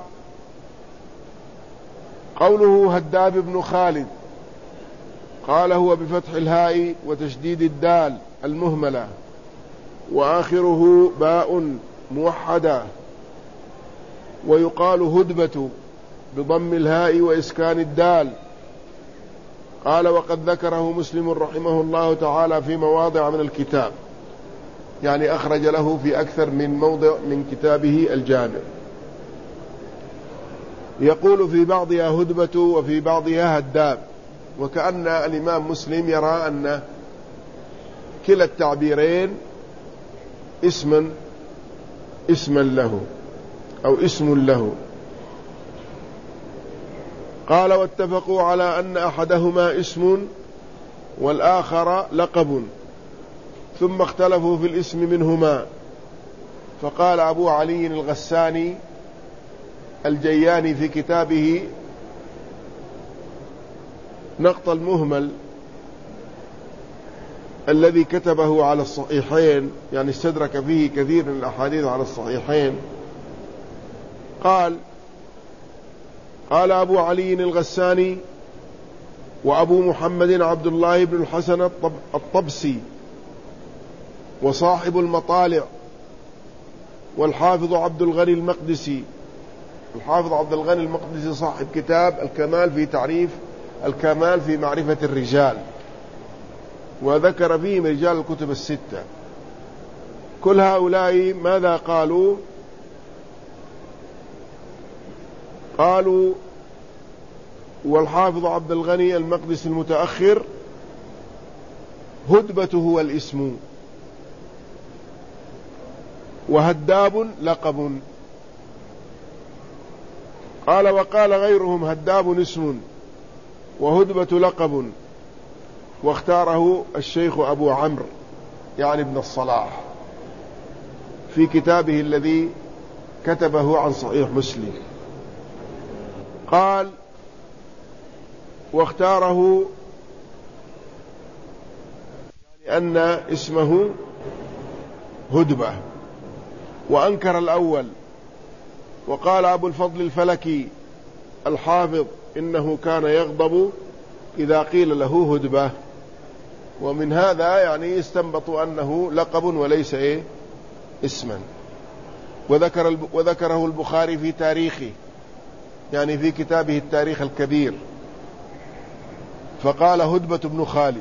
قوله هداب بن خالد، قال: هو بفتح الهاء وتشديد الدال المهملة، وآخره باء موحدة، ويقال هدبة بضم الهاء وإسكان الدال. قال: وقد ذكره مسلم رحمه الله تعالى في مواضع من الكتاب، يعني أخرج له في أكثر من موضع من كتابه الجامع. يقول في بعضها هدبة وفي بعضها هداب، وكأن الإمام مسلم يرى أن كلا التعبيرين اسما له أو اسم له. قال: واتفقوا على أن أحدهما اسم والآخر لقب، ثم اختلفوا في الاسم منهما. فقال أبو علي الغساني الجياني في كتابه نقط المهمل الذي كتبه على الصحيحين، يعني استدرك فيه كثير من الأحاديث على الصحيحين، قال أبو علي الغساني وأبو محمد عبد الله بن الحسن الطبسي وصاحب المطالع والحافظ عبد الغني المقدسي. الحافظ عبد الغني المقدسي صاحب كتاب الكمال في تعريف الكمال في معرفة الرجال، وذكر فيه رجال الكتب الستة. كل هؤلاء ماذا قالوا؟ والحافظ عبد الغني المقدسي المتأخر هدبة هو الاسم، وهداب لقب. وقال غيرهم هداب اسم وهدبة لقب، واختاره الشيخ أبو عمرو يعني ابن الصلاح في كتابه الذي كتبه عن صحيح مسلم. قال: واختاره لأن اسمه هدبة. وأنكر الأول، وقال أبو الفضل الفلكي الحافظ إنه كان يغضب إذا قيل له هدبة، ومن هذا يعني استنبطوا أنه لقب وليس اسما. وذكره البخاري في تاريخه، يعني في كتابه التاريخ الكبير، فقال هدبة بن خالد،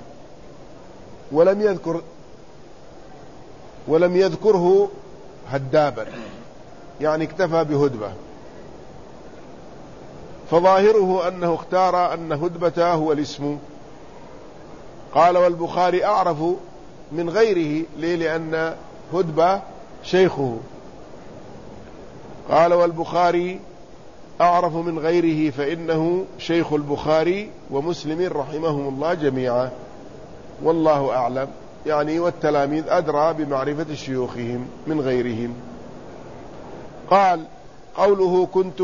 ولم يذكره هدابا، يعني اكتفى بهدبة. فظاهره أنه اختار أن هدبة هو الاسم. قال والبخاري أعرف من غيره، ليه؟ لأن هدبة شيخه. قال والبخاري أعرف من غيره فإنه شيخ البخاري ومسلم رحمهم الله جميعا، والله أعلم. يعني والتلاميذ أدرى بمعرفة شيوخهم من غيرهم. قال قوله كنت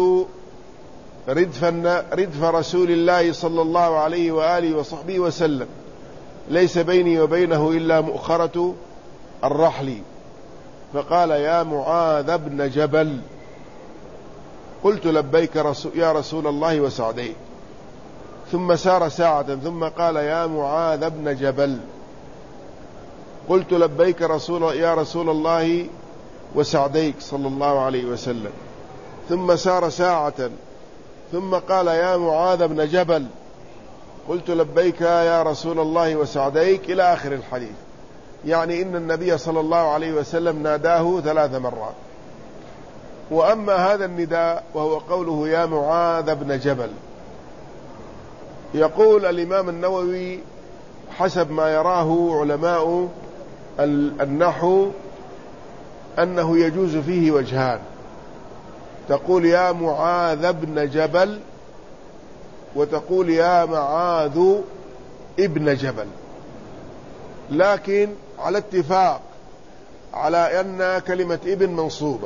ردف رسول الله صلى الله عليه وآله وصحبه وسلم، ليس بيني وبينه إلا مؤخرة الرحل. فقال يا معاذ بن جبل، قلت لبيك يا رسول الله وسعديك. ثم سار ساعة ثم قال يا معاذ بن جبل، قلت لبيك يا رسول الله وسعديك صلى الله عليه وسلم. ثم سار ساعة ثم قال يا معاذ بن جبل، قلت لبيك يا رسول الله وسعديك، إلى آخر الحديث. يعني إن النبي صلى الله عليه وسلم ناداه 3 مرات. وأما هذا النداء وهو قوله يا معاذ بن جبل، يقول الإمام النووي حسب ما يراه علماء النحو أنه يجوز فيه وجهان، تقول يا معاذ بن جبل، وتقول يا معاذ ابن جبل، لكن على اتفاق على أن كلمة ابن منصوبة.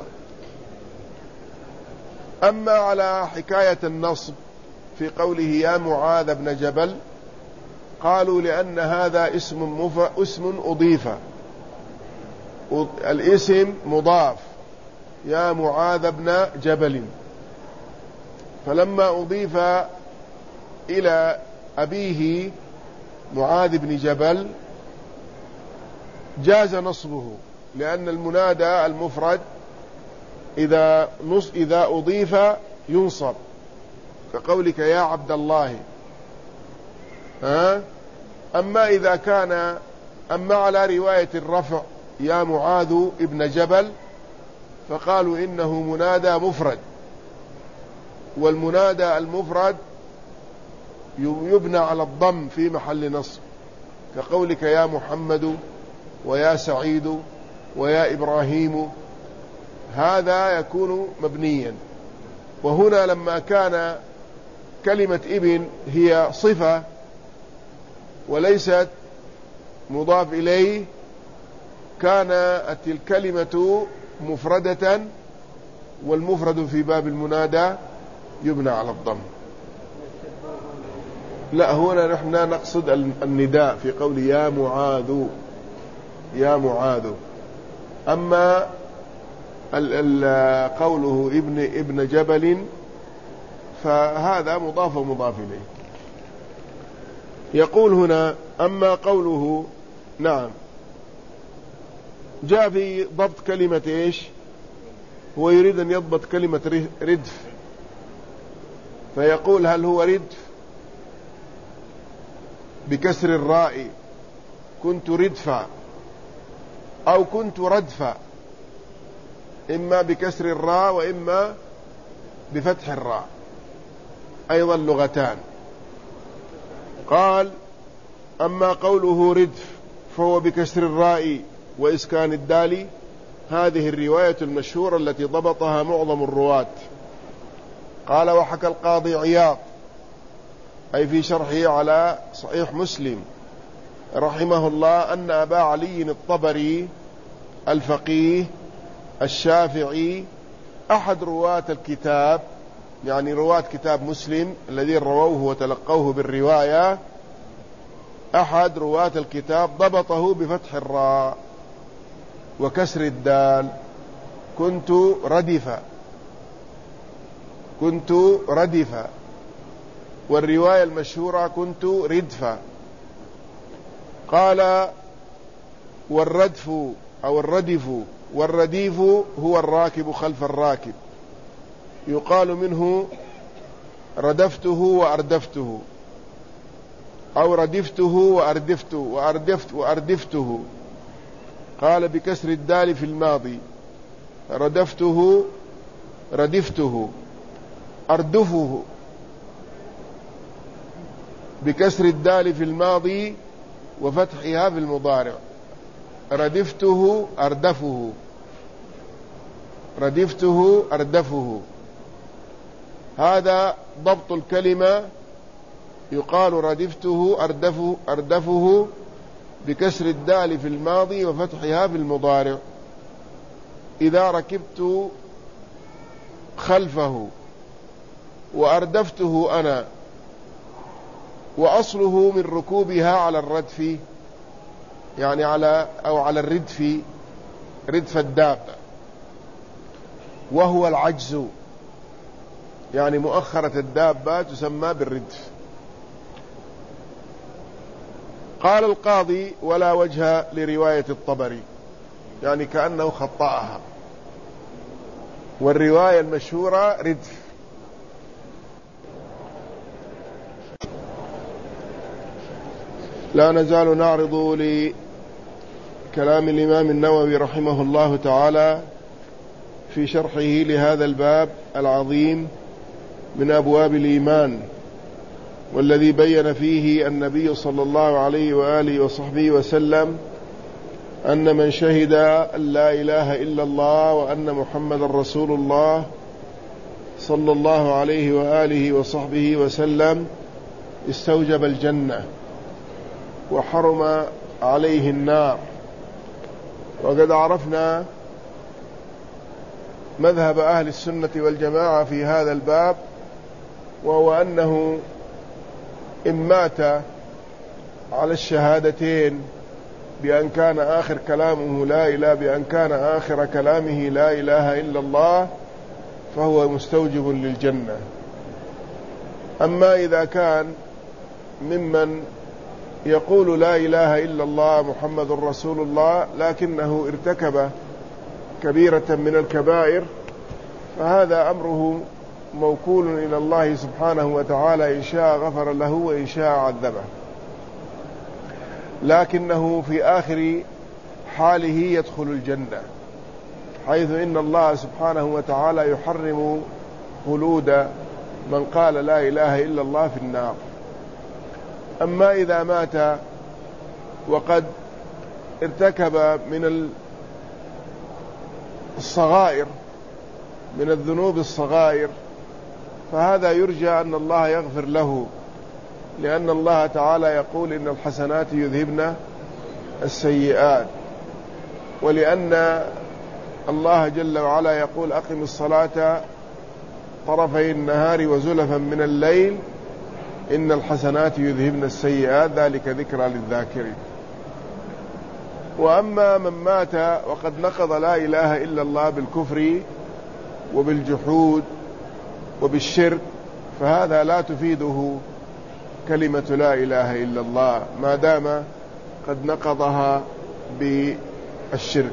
أما على حكاية النصب في قوله يا معاذ بن جبل، قالوا لأن هذا اسم أضيف، الاسم مضاف، يا معاذ بن جبل، فلما أضيف إلى أبيه معاذ بن جبل جاز نصبه، لأن المنادى المفرد إذا أضيف ينصب، كقولك يا عبد الله. أما على رواية الرفع يا معاذ ابن جبل، فقالوا إنه منادى مفرد، والمنادى المفرد يبنى على الضم في محل نصب، كقولك يا محمد ويا سعيد ويا إبراهيم، هذا يكون مبنيا. وهنا لما كان كلمة ابن هي صفة وليست مضاف إليه، كانت الكلمة مفردة، والمفرد في باب المنادى يبنى على الضم. لا، هنا نحن نقصد النداء في قول يا معاذ يا معاذ. أما قوله ابن جبل فهذا مضاف ومضاف إليه. يقول هنا أما قوله، نعم، جاء في ضبط كلمة إيش؟ هو يريد أن يضبط كلمة ردف، فيقول هل هو ردف بكسر الراء كنت ردفا، أو كنت ردفا، إما بكسر الراء وإما بفتح الراء، أيضا لغتان. قال أما قوله ردف فهو بكسر الراء وإسكان الدال، هذه الرواية المشهورة التي ضبطها معظم الرواة. قال وحكى القاضي عياض، أي في شرحه على صحيح مسلم رحمه الله، أن أبا علي الطبري الفقيه الشافعي أحد رواة الكتاب، يعني رواة كتاب مسلم الذين رووه وتلقوه بالرواية، أحد رواة الكتاب ضبطه بفتح الراء وكسر الدال، كنت ردفا، والرواية المشهورة كنت ردفا. قال والردف أو الردف، والرديف هو الراكب خلف الراكب، يقال منه ردفته وأردفته، أو ردفته وأردفته. قال بكسر الدال في الماضي، ردفته ردفته، أردفه بكسر الدال في الماضي وفتحها في المضارع، ردفته أردفه. هذا ضبط الكلمة، يقال ردفته أردفه بكسر الدال في الماضي وفتحها في المضارع إذا ركبت خلفه، وأردفته أنا، وأصله من ركوبها على الردف، يعني على الردف، ردف الدابة، وهو العجز، يعني مؤخرة الدابة تسمى بالردف. قال القاضي ولا وجه لرواية الطبري، يعني كأنه خطأها، والرواية المشهورة ردف. لا نزال نعرض لكلام الإمام النووي رحمه الله تعالى في شرحه لهذا الباب العظيم من أبواب الإيمان، والذي بين فيه النبي صلى الله عليه وآله وصحبه وسلم أن من شهد أن لا إله إلا الله وأن محمد رسول الله صلى الله عليه وآله وصحبه وسلم استوجب الجنة وحرم عليه النار. وقد عرفنا مذهب أهل السنة والجماعة في هذا الباب، وهو أنه إن مات على الشهادتين بأن كان آخر كلامه لا إله إلا الله فهو مستوجب للجنة. أما إذا كان ممن يقول لا إله إلا الله محمد رسول الله لكنه ارتكب كبيرة من الكبائر، فهذا أمره موكول إلى الله سبحانه وتعالى، إن شاء غفر له وإن شاء عذبه، لكنه في آخر حاله يدخل الجنة، حيث إن الله سبحانه وتعالى يحرم خلود من قال لا إله إلا الله في النار. أما إذا مات وقد ارتكب من الصغائر، من الذنوب الصغائر، فهذا يرجى أن الله يغفر له، لأن الله تعالى يقول إن الحسنات يذهبن السيئات، ولأن الله جل وعلا يقول أقم الصلاة طرفي النهار وزلفا من الليل إن الحسنات يذهبن السيئات ذلك ذكرى للذاكرين. وأما من مات وقد نقض لا إله إلا الله بالكفر وبالجحود وبالشرك، فهذا لا تفيده كلمة لا إله إلا الله ما دام قد نقضها بالشرك.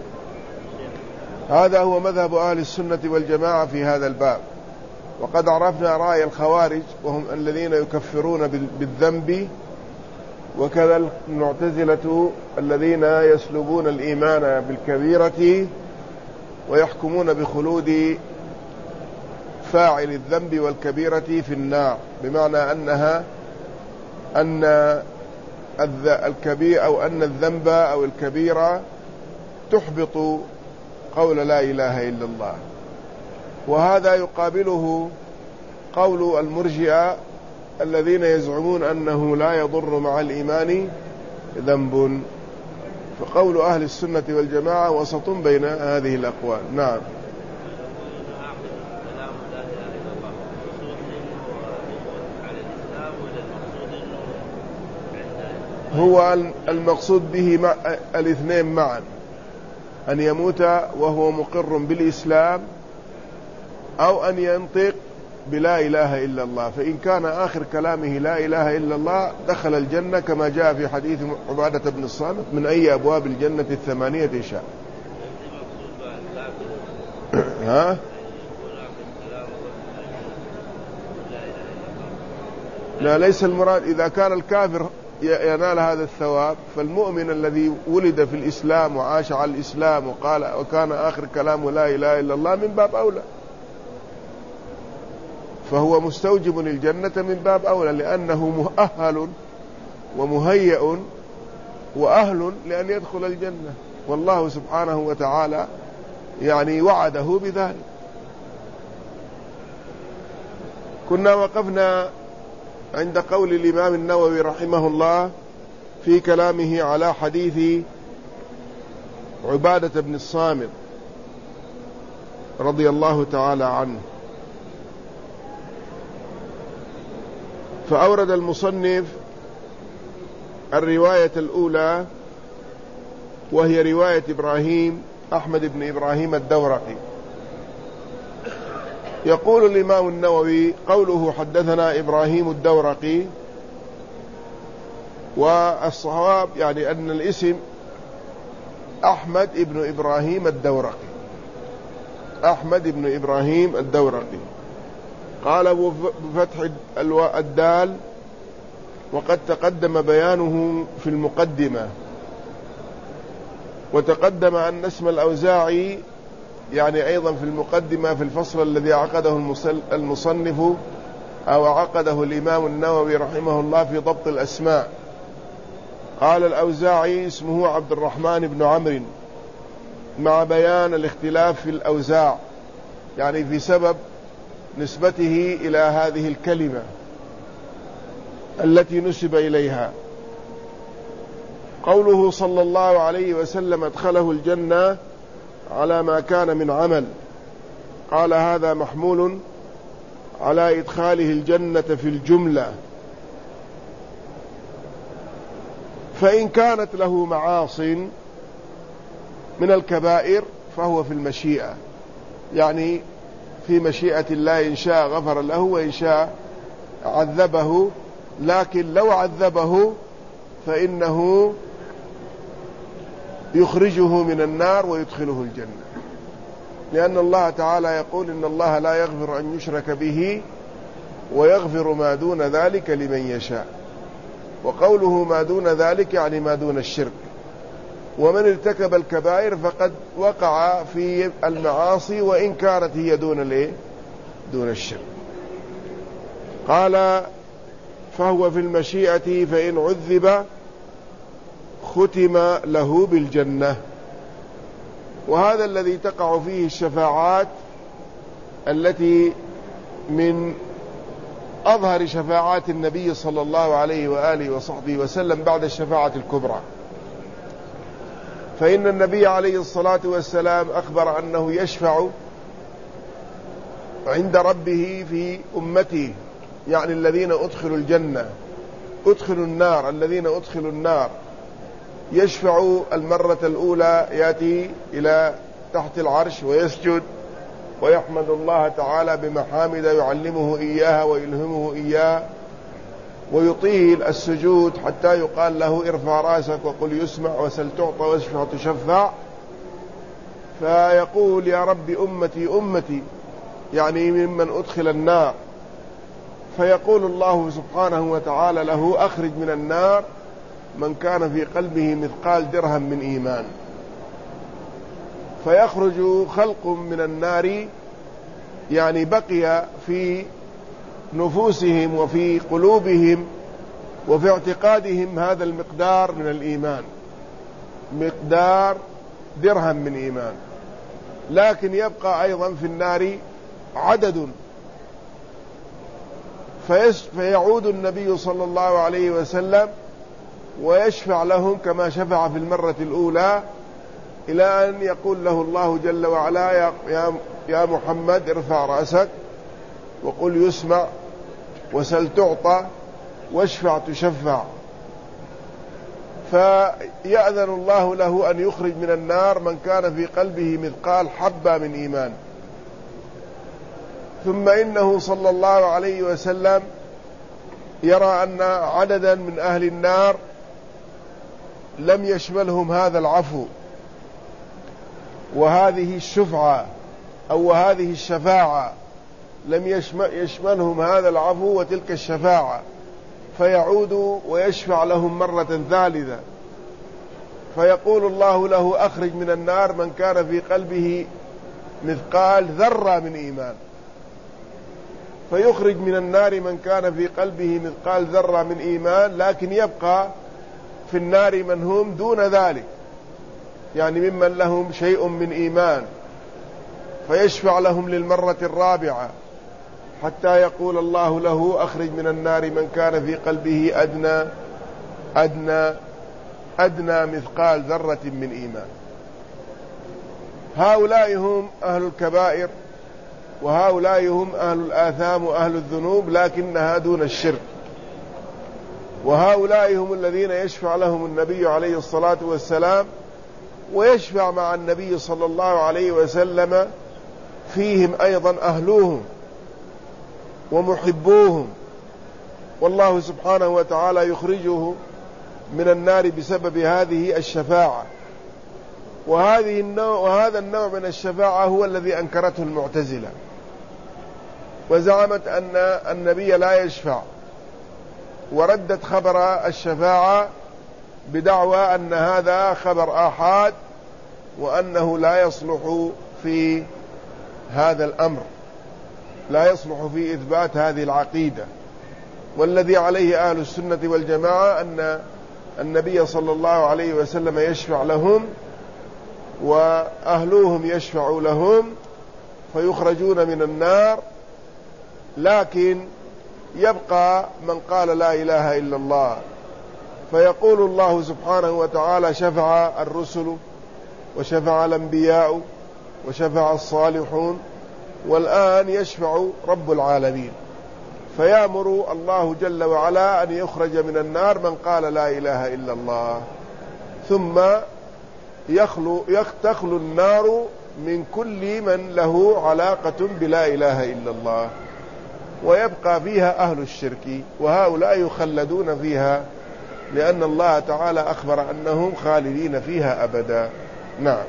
هذا هو مذهب أهل السنة والجماعة في هذا الباب. وقد عرفنا رأي الخوارج وهم الذين يكفرون بالذنب، وكذا المعتزلة الذين يسلبون الإيمان بالكبيرة ويحكمون بخلود فاعل الذنب والكبيرة في النار، بمعنى أن الكبير أو أن الذنب أو الكبيرة تحبط قول لا إله إلا الله. وهذا يقابله قول المرجئة الذين يزعمون أنه لا يضر مع الإيمان ذنب. فقول أهل السنة والجماعة وسط بين هذه الأقوال. نعم. هو المقصود به مع الاثنين معا، أن يموت وهو مقر بالإسلام أو أن ينطق بلا إله إلا الله. فإن كان آخر كلامه لا إله إلا الله دخل الجنة كما جاء في حديث عبادة بن الصامت: من أي أبواب الجنة الثمانية شاء. ها؟ لا، ليس المراد إذا كان الكافر ينال هذا الثواب، فالمؤمن الذي ولد في الإسلام وعاش على الإسلام وكان آخر كلامه لا إله إلا الله من باب أولى، فهو مستوجب للجنة من باب أولى، لأنه مؤهل ومهيئ وأهل لأن يدخل الجنة، والله سبحانه وتعالى يعني وعده بذلك. كنا وقفنا عند قول الإمام النووي رحمه الله في كلامه على حديث عبادة بن الصامت رضي الله تعالى عنه، فأورد المصنف الرواية الأولى وهي رواية أحمد بن إبراهيم الدورقي. يقول الإمام النووي: قوله حدثنا إبراهيم الدورقي، والصواب يعني أن الاسم أحمد بن إبراهيم الدورقي، أحمد بن إبراهيم الدورقي. قال بفتح الدال، وقد تقدم بيانه في المقدمة، وتقدم أن اسم الأوزاعي يعني أيضا في المقدمة في الفصل الذي عقده المصنف أو عقده الإمام النووي رحمه الله في ضبط الأسماء. قال الأوزاعي اسمه عبد الرحمن بن عمرو، مع بيان الاختلاف في الأوزاع، يعني في سبب نسبته إلى هذه الكلمة التي نسب إليها. قوله صلى الله عليه وسلم: ادخله الجنة على ما كان من عمل، قال هذا محمول على إدخاله الجنة في الجملة، فإن كانت له معاصٍ من الكبائر فهو في المشيئة، يعني في مشيئة الله، إن شاء غفر له وإن شاء عذبه، لكن لو عذبه فإنه يخرجه من النار ويدخله الجنة، لأن الله تعالى يقول: إن الله لا يغفر أن يشرك به ويغفر ما دون ذلك لمن يشاء. وقوله ما دون ذلك يعني ما دون الشرك، ومن ارتكب الكبائر فقد وقع في المعاصي وإن كانت هي دون الشرك. قال: فهو في المشيئة، فإن عذب ختم له بالجنة. وهذا الذي تقع فيه الشفاعات التي من أظهر شفاعات النبي صلى الله عليه وآله وصحبه وسلم بعد الشفاعة الكبرى. فإن النبي عليه الصلاة والسلام أخبر أنه يشفع عند ربه في أمته، يعني الذين أدخلوا الجنة، أدخلوا النار، الذين أدخلوا النار، يشفع المرة الأولى، يأتي إلى تحت العرش ويسجد ويحمد الله تعالى بمحامد يعلمه إياها ويلهمه إياها، ويطيل السجود حتى يقال له: ارفع رأسك وقل يسمع وسل تعطى واشفع تشفع. فيقول: يا رب أمتي أمتي، يعني ممن أدخل النار. فيقول الله سبحانه وتعالى له: أخرج من النار من كان في قلبه مثقال درهم من إيمان. فيخرج خلق من النار، يعني بقي في نفوسهم وفي قلوبهم وفي اعتقادهم هذا المقدار من الإيمان، مقدار درهم من إيمان، لكن يبقى أيضا في النار عدد. فيعود النبي صلى الله عليه وسلم ويشفع لهم كما شفع في المرة الأولى، إلى أن يقول له الله جل وعلا: يا محمد ارفع رأسك وقل يسمع وسل تعطى واشفع تشفع. فيأذن الله له أن يخرج من النار من كان في قلبه مثقال حبة من إيمان. ثم إنه صلى الله عليه وسلم يرى أن عددا من أهل النار لم يشملهم هذا العفو وهذه الشفعة أو هذه الشفاعة، لم يشملهم هذا العفو وتلك الشفاعة، فيعود ويشفع لهم مرة ثالثة، فيقول الله له أخرج من النار من كان في قلبه مثقال ذرة من إيمان، فيخرج من النار من كان في قلبه مثقال ذرة من إيمان، لكن يبقى في النار من هم دون ذلك، يعني ممن لهم شيء من إيمان، فيشفع لهم للمرة الرابعة حتى يقول الله له أخرج من النار من كان في قلبه أدنى مثقال ذرة من إيمان. هؤلاء هم أهل الكبائر، وهؤلاء هم أهل الآثام وأهل الذنوب، لكنها دون الشرك. وهؤلاء هم الذين يشفع لهم النبي عليه الصلاة والسلام، ويشفع مع النبي صلى الله عليه وسلم فيهم أيضا أهلوهم ومحبوهم، والله سبحانه وتعالى يخرجه من النار بسبب هذه الشفاعة. وهذا النوع من الشفاعة هو الذي أنكرته المعتزلة، وزعمت أن النبي لا يشفع، وردت خبر الشفاعة بدعوى أن هذا خبر آحاد، وأنه لا يصلح في هذا الأمر، لا يصلح في إثبات هذه العقيدة. والذي عليه أهل السنة والجماعة أن النبي صلى الله عليه وسلم يشفع لهم، وأهلوهم يشفع لهم، فيخرجون من النار، لكن يبقى من قال لا إله إلا الله، فيقول الله سبحانه وتعالى شفع الرسل وشفع الأنبياء وشفع الصالحون، والآن يشفع رب العالمين، فيأمر الله جل وعلا أن يخرج من النار من قال لا إله إلا الله، ثم تخلو النار من كل من له علاقة بلا إله إلا الله، ويبقى فيها أهل الشرك، وهؤلاء يخلدون فيها، لأن الله تعالى أخبر أنهم خالدين فيها أبدا. نعم.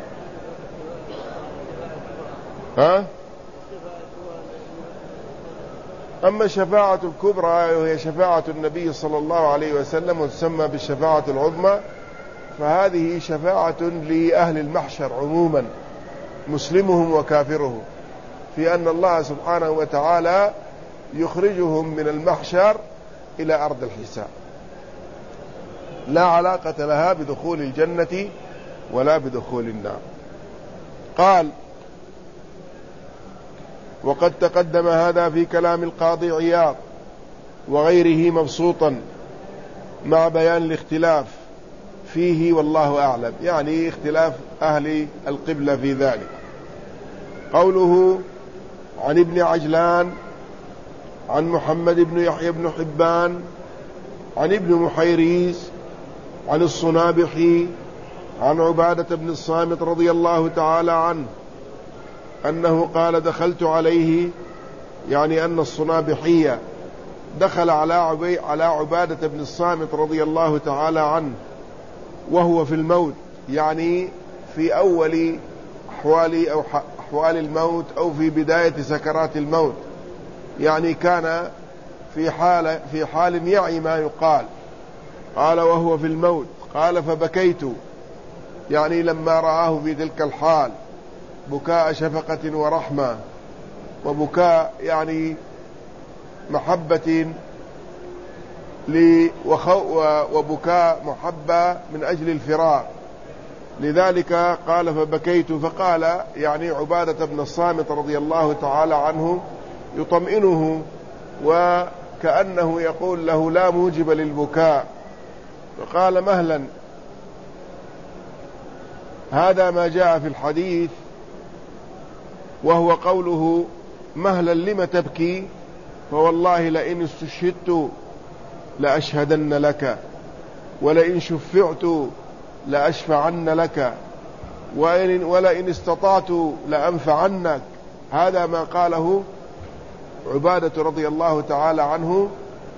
أما الشفاعة الكبرى وهي شفاعة النبي صلى الله عليه وسلم، وتسمى بالشفاعة العظمى، فهذه شفاعة لأهل المحشر عموما، مسلمهم وكافرهم، في أن الله سبحانه وتعالى يخرجهم من المحشر إلى أرض الحساب، لا علاقة لها بدخول الجنة ولا بدخول النار. قال: وقد تقدم هذا في كلام القاضي عياض وغيره مبسوطا مع بيان الاختلاف فيه، والله أعلم، يعني اختلاف أهل القبلة في ذلك. قوله: عن ابن عجلان عن محمد بن يحيى بن حبان عن ابن محيريز عن الصنابحي عن عبادة بن الصامت رضي الله تعالى عنه أنه قال: دخلت عليه، يعني أن الصنابحية دخل على عبادة بن الصامت رضي الله تعالى عنه وهو في الموت، يعني في أول أحوال الموت، أو في بداية سكرات الموت، يعني كان في حال يعي ما يقال. قال: وهو في الموت، قال: فبكيت، يعني لما رآه في تلك الحال بكاء شفقة ورحمة، وبكاء يعني محبة وبكاء محبة من أجل الفراق، لذلك قال: فبكيت. فقال يعني عبادة بن الصامت رضي الله تعالى عنه يطمئنه، وكأنه يقول له: لا موجب للبكاء. فقال: مهلا، هذا ما جاء في الحديث، وهو قوله: مهلا لم تبكي، فوالله لئن استشهدت لأشهدن لك. ولئن شفعت لأشفعن لك ولئن استطعت لأنفعنك. هذا ما قاله عبادة رضي الله تعالى عنه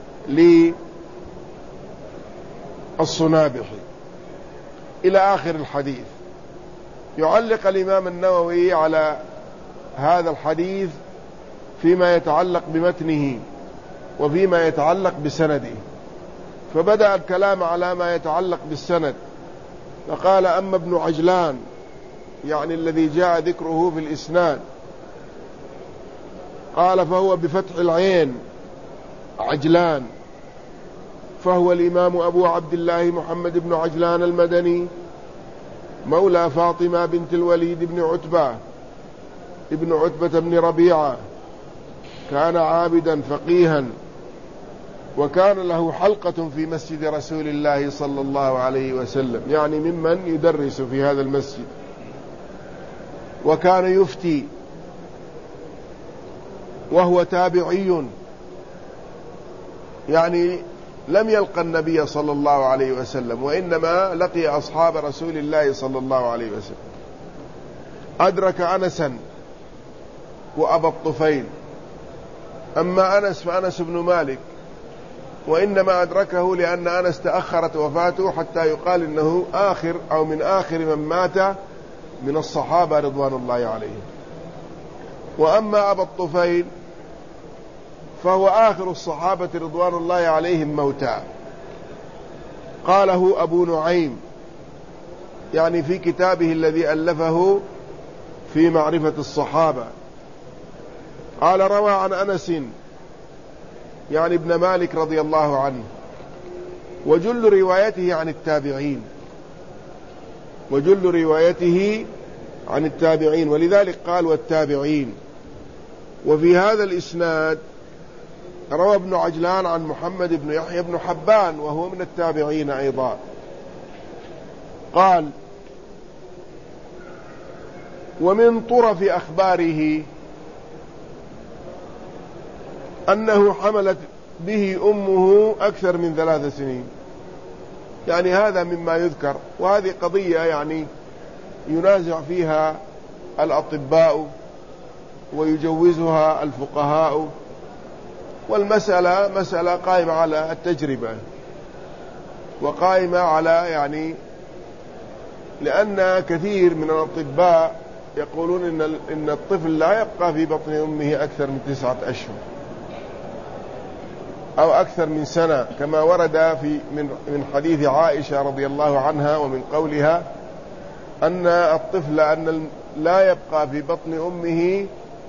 للصنابحي إلى آخر الحديث. يعلق الإمام النووي على هذا الحديث فيما يتعلق بمتنه وفيما يتعلق بسنده، فبدأ الكلام على ما يتعلق بالسند، فقال: أما ابن عجلان، يعني الذي جاء ذكره في الإسناد، قال: فهو بفتح العين عجلان، فهو الإمام أبو عبد الله محمد بن عجلان المدني مولى فاطمة بنت الوليد ابن عتبة بن ربيعة، كان عابدا فقيها، وكان له حلقة في مسجد رسول الله صلى الله عليه وسلم، يعني ممن يدرس في هذا المسجد، وكان يفتي، وهو تابعي، يعني لم يلقى النبي صلى الله عليه وسلم، وإنما لقي أصحاب رسول الله صلى الله عليه وسلم. أدرك أنسا وأبا الطفيل. أما أنس فأنس بن مالك، وإنما أدركه لأن أنس تأخرت وفاته حتى يقال إنه آخر أو من آخر من مات من الصحابة رضوان الله عليهم. وأما أبا الطفيل فهو آخر الصحابة رضوان الله عليهم موتى. قاله أبو نعيم، يعني في كتابه الذي ألفه في معرفة الصحابة، قال: روى عن أنس، يعني ابن مالك رضي الله عنه، وجل روايته عن التابعين، ولذلك قال: والتابعين. وفي هذا الإسناد روى ابن عجلان عن محمد بن يحيى بن حبان، وهو من التابعين أيضا. قال: ومن طرف أخباره أنه حملت به أمه أكثر من 3 سنين، يعني هذا مما يذكر، وهذه قضية يعني ينازع فيها الأطباء ويجوزها الفقهاء، والمسألة مسألة قائمة على التجربة، وقائمة على يعني لأن كثير من الأطباء يقولون إن الطفل لا يبقى في بطن أمه أكثر من 9 أشهر أو أكثر من سنة، كما ورد من حديث عائشة رضي الله عنها، ومن قولها أن الطفل لا يبقى في بطن أمه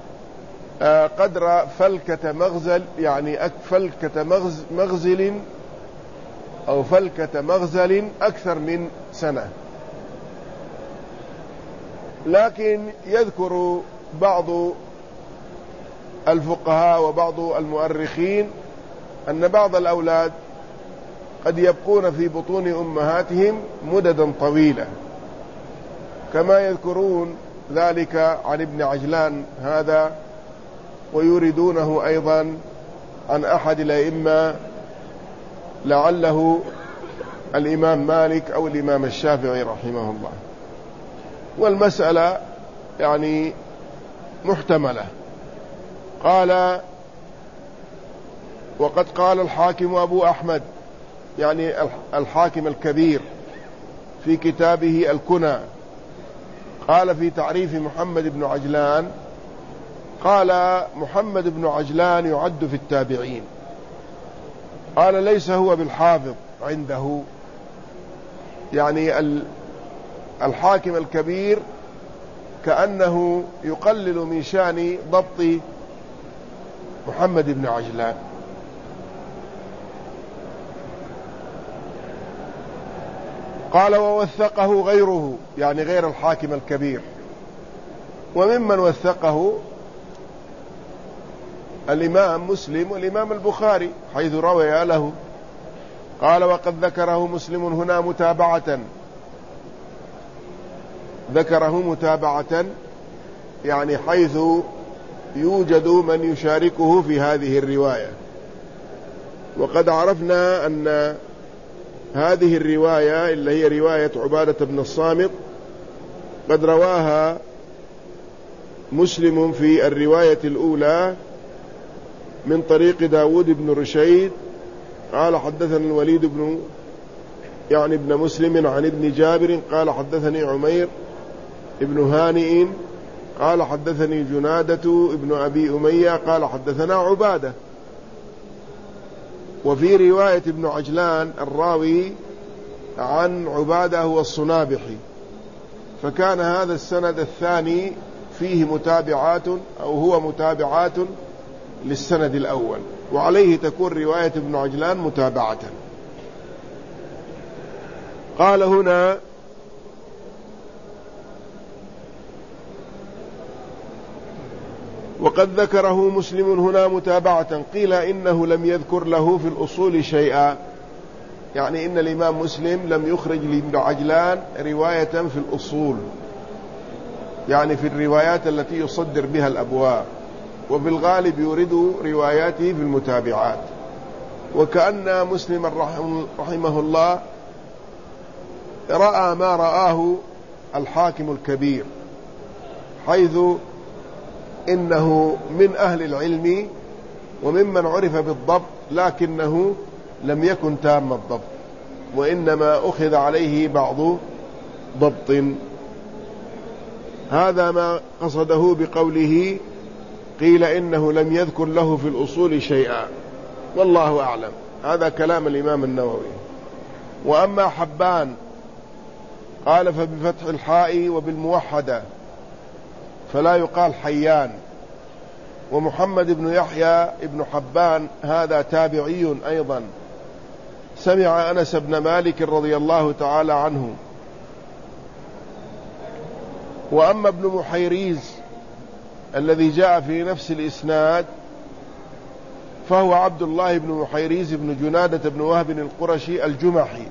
قدر فلكة مغزل، يعني فلكة مغزل أو فلكة مغزل أكثر من سنة. لكن يذكر بعض الفقهاء وبعض المؤرخين أن بعض الأولاد قد يبقون في بطون أمهاتهم مددا طويلة، كما يذكرون ذلك عن ابن عجلان هذا، ويريدونه أيضا عن أحد الأئمة، لعله الإمام مالك أو الإمام الشافعي رحمه الله. والمسألة يعني محتملة. قال: وقد قال الحاكم أبو أحمد، يعني الحاكم الكبير، في كتابه الكنى، قال في تعريف محمد بن عجلان، قال: محمد بن عجلان يعد في التابعين. قال: ليس هو بالحافظ عنده، يعني الحاكم الكبير كأنه يقلل من شان ضبط محمد بن عجلان. قال: ووثقه غيره، يعني غير الحاكم الكبير، وممن وثقه الإمام مسلم والإمام البخاري حيث روي له. قال: وقد ذكره مسلم هنا متابعة، يعني حيث يوجد من يشاركه في هذه الرواية. وقد عرفنا أن هذه الرواية اللي هي رواية عبادة بن الصامت قد رواها مسلم في الرواية الأولى من طريق داود بن رشيد قال حدثنا الوليد بن مسلم عن ابن جابر قال حدثني عمير ابن هانئ قال حدثني جنادة ابن أبي أمية قال حدثنا عبادة. وفي رواية ابن عجلان الراوي عن عبادة هو الصنابحي، فكان هذا السند الثاني فيه متابعات أو هو متابعات للسند الأول، وعليه تكون رواية ابن عجلان متابعة. قال هنا وقد ذكره مسلم هنا متابعة، قيل إنه لم يذكر له في الأصول شيئا، يعني إن الإمام مسلم لم يخرج لابن عجلان رواية في الأصول، يعني في الروايات التي يصدر بها الأبواب، وبالغالب يورد رواياته في المتابعات. وكأن مسلم رحمه الله رأى ما رآه الحاكم الكبير، حيث إنه من أهل العلم وممن عرف بالضبط، لكنه لم يكن تام الضبط، وإنما أخذ عليه بعض ضبط. هذا ما قصده بقوله قيل إنه لم يذكر له في الأصول شيئا، والله أعلم. هذا كلام الإمام النووي. وأما حبان قال فبفتح الحاء وبالموحدة فلا يقال حيان. ومحمد بن يحيى بن حبان هذا تابعي أيضا، سمع أنس بن مالك رضي الله تعالى عنه. وأما ابن محيريز الذي جاء في نفس الإسناد فهو عبد الله بن محيريز بن جنادة بن وهب القرشي الجمحي.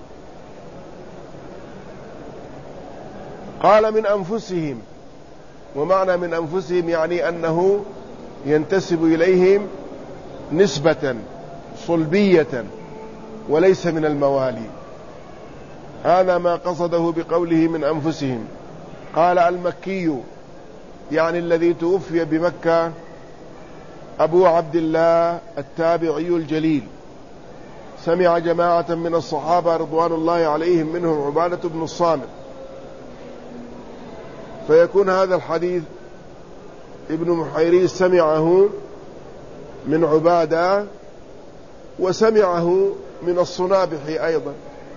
قال من أنفسهم، ومعنى من أنفسهم يعني أنه ينتسب إليهم نسبة صلبية وليس من الموالي. هذا ما قصده بقوله من أنفسهم. قال المكي يعني الذي توفي بمكة أبو عبد الله التابعي الجليل، سمع جماعة من الصحابة رضوان الله عليهم منهم عبادة بن الصامت، فيكون هذا الحديث ابن محيريز سمعه من عبادة وسمعه من الصنابحي أيضا،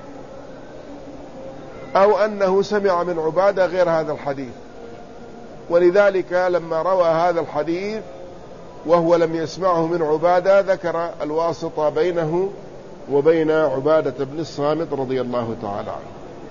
أو أنه سمع من عبادة غير هذا الحديث. ولذلك لما روى هذا الحديث وهو لم يسمعه من عبادة ذكر الواسطة بينه وبين عبادة بن الصامت رضي الله تعالى عنه.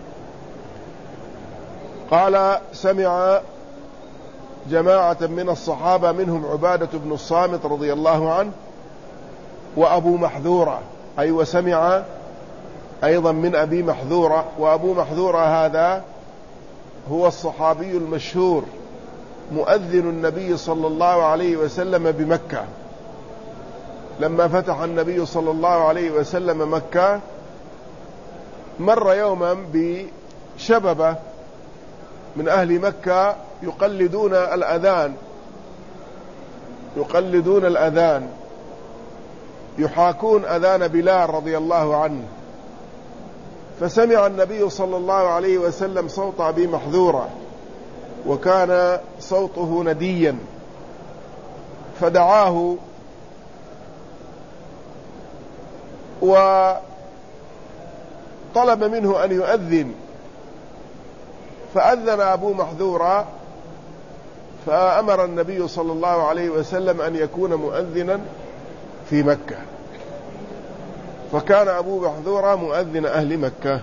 قال سمع جماعة من الصحابة منهم عبادة بن الصامت رضي الله عنه وأبو محذورة، أي وسمع أيضا من أبي محذورة. وأبو محذورة هذا هو الصحابي المشهور مؤذن النبي صلى الله عليه وسلم بمكة. لما فتح النبي صلى الله عليه وسلم مكة مر يوما بشببة من أهل مكة يقلدون الأذان، يحاكون أذان بلال رضي الله عنه. فسمع النبي صلى الله عليه وسلم صوت أبي محذورة، وكان صوته نديا، فدعاه وطلب منه أن يؤذن، فأذن أبو محذورة، فأمر النبي صلى الله عليه وسلم أن يكون مؤذنا في مكة، فكان أبو محذورة مؤذن أهل مكة،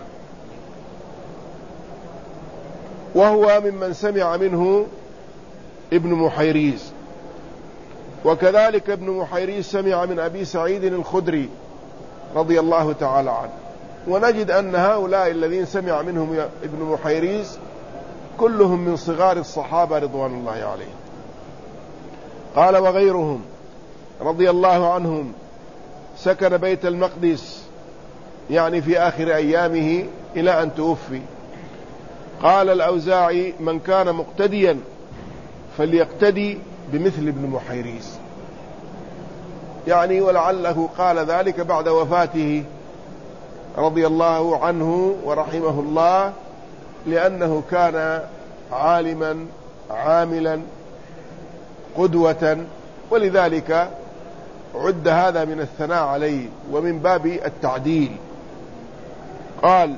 وهو ممن سمع منه ابن محيريز. وكذلك ابن محيريز سمع من أبي سعيد الخدري رضي الله تعالى عنه. ونجد أن هؤلاء الذين سمع منهم ابن محيريز كلهم من صغار الصحابة رضوان الله عليهم. قال وغيرهم رضي الله عنهم سكن بيت المقدس يعني في آخر أيامه إلى أن توفي. قال الأوزاعي: من كان مقتديا فليقتدي بمثل ابن محيريز، يعني ولعله قال ذلك بعد وفاته رضي الله عنه ورحمه الله، لأنه كان عالما عاملا قدوة، ولذلك عد هذا من الثناء عليه ومن باب التعديل. قال: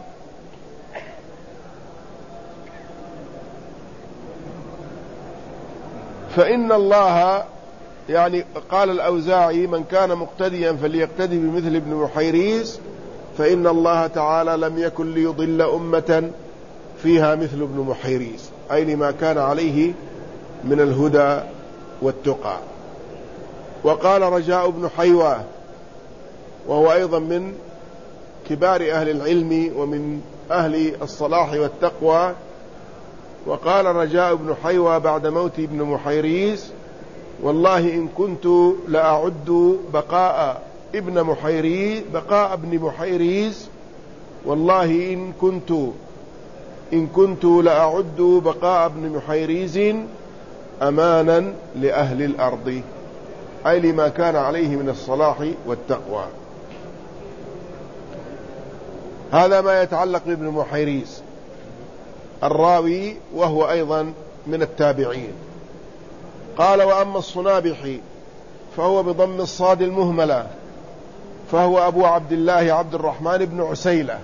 فإن الله، يعني قال الأوزاعي: من كان مقتديا فليقتدي بمثل ابن محيريز، فإن الله تعالى لم يكن ليضل أمة فيها مثل ابن محيريز، أي لما كان عليه من الهدى والتقى. وقال رجاء بن حيوة، وهو أيضا من كبار أهل العلم ومن أهل الصلاح والتقوى، وقال رجاء بن حيوة بعد موت ابن محيريز: والله إن كنت لأعد بقاء ابن محيريز، والله إن كنت لأعد بقاء ابن محيريز أمانا لأهل الأرض، أي لما كان عليه من الصلاح والتقوى. هذا ما يتعلق بابن محيريز الراوي، وهو أيضا من التابعين. قال: وأما الصنابحي فهو بضم الصاد المهملة، فهو أبو عبد الله عبد الرحمن بن عسيلة،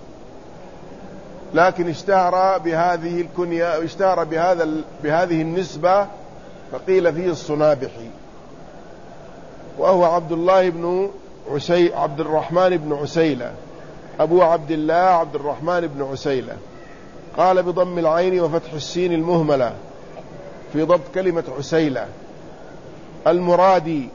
لكن اشتهر بهذه الكنية، اشتهر بهذه النسبة، فقيل فيه الصنابحي. وهو عبد الرحمن بن عسيلة، أبو عبد الله عبد الرحمن بن عسيلة. قال: بضم العين وفتح السين المهملة في ضبط كلمة عسيلة. المرادي.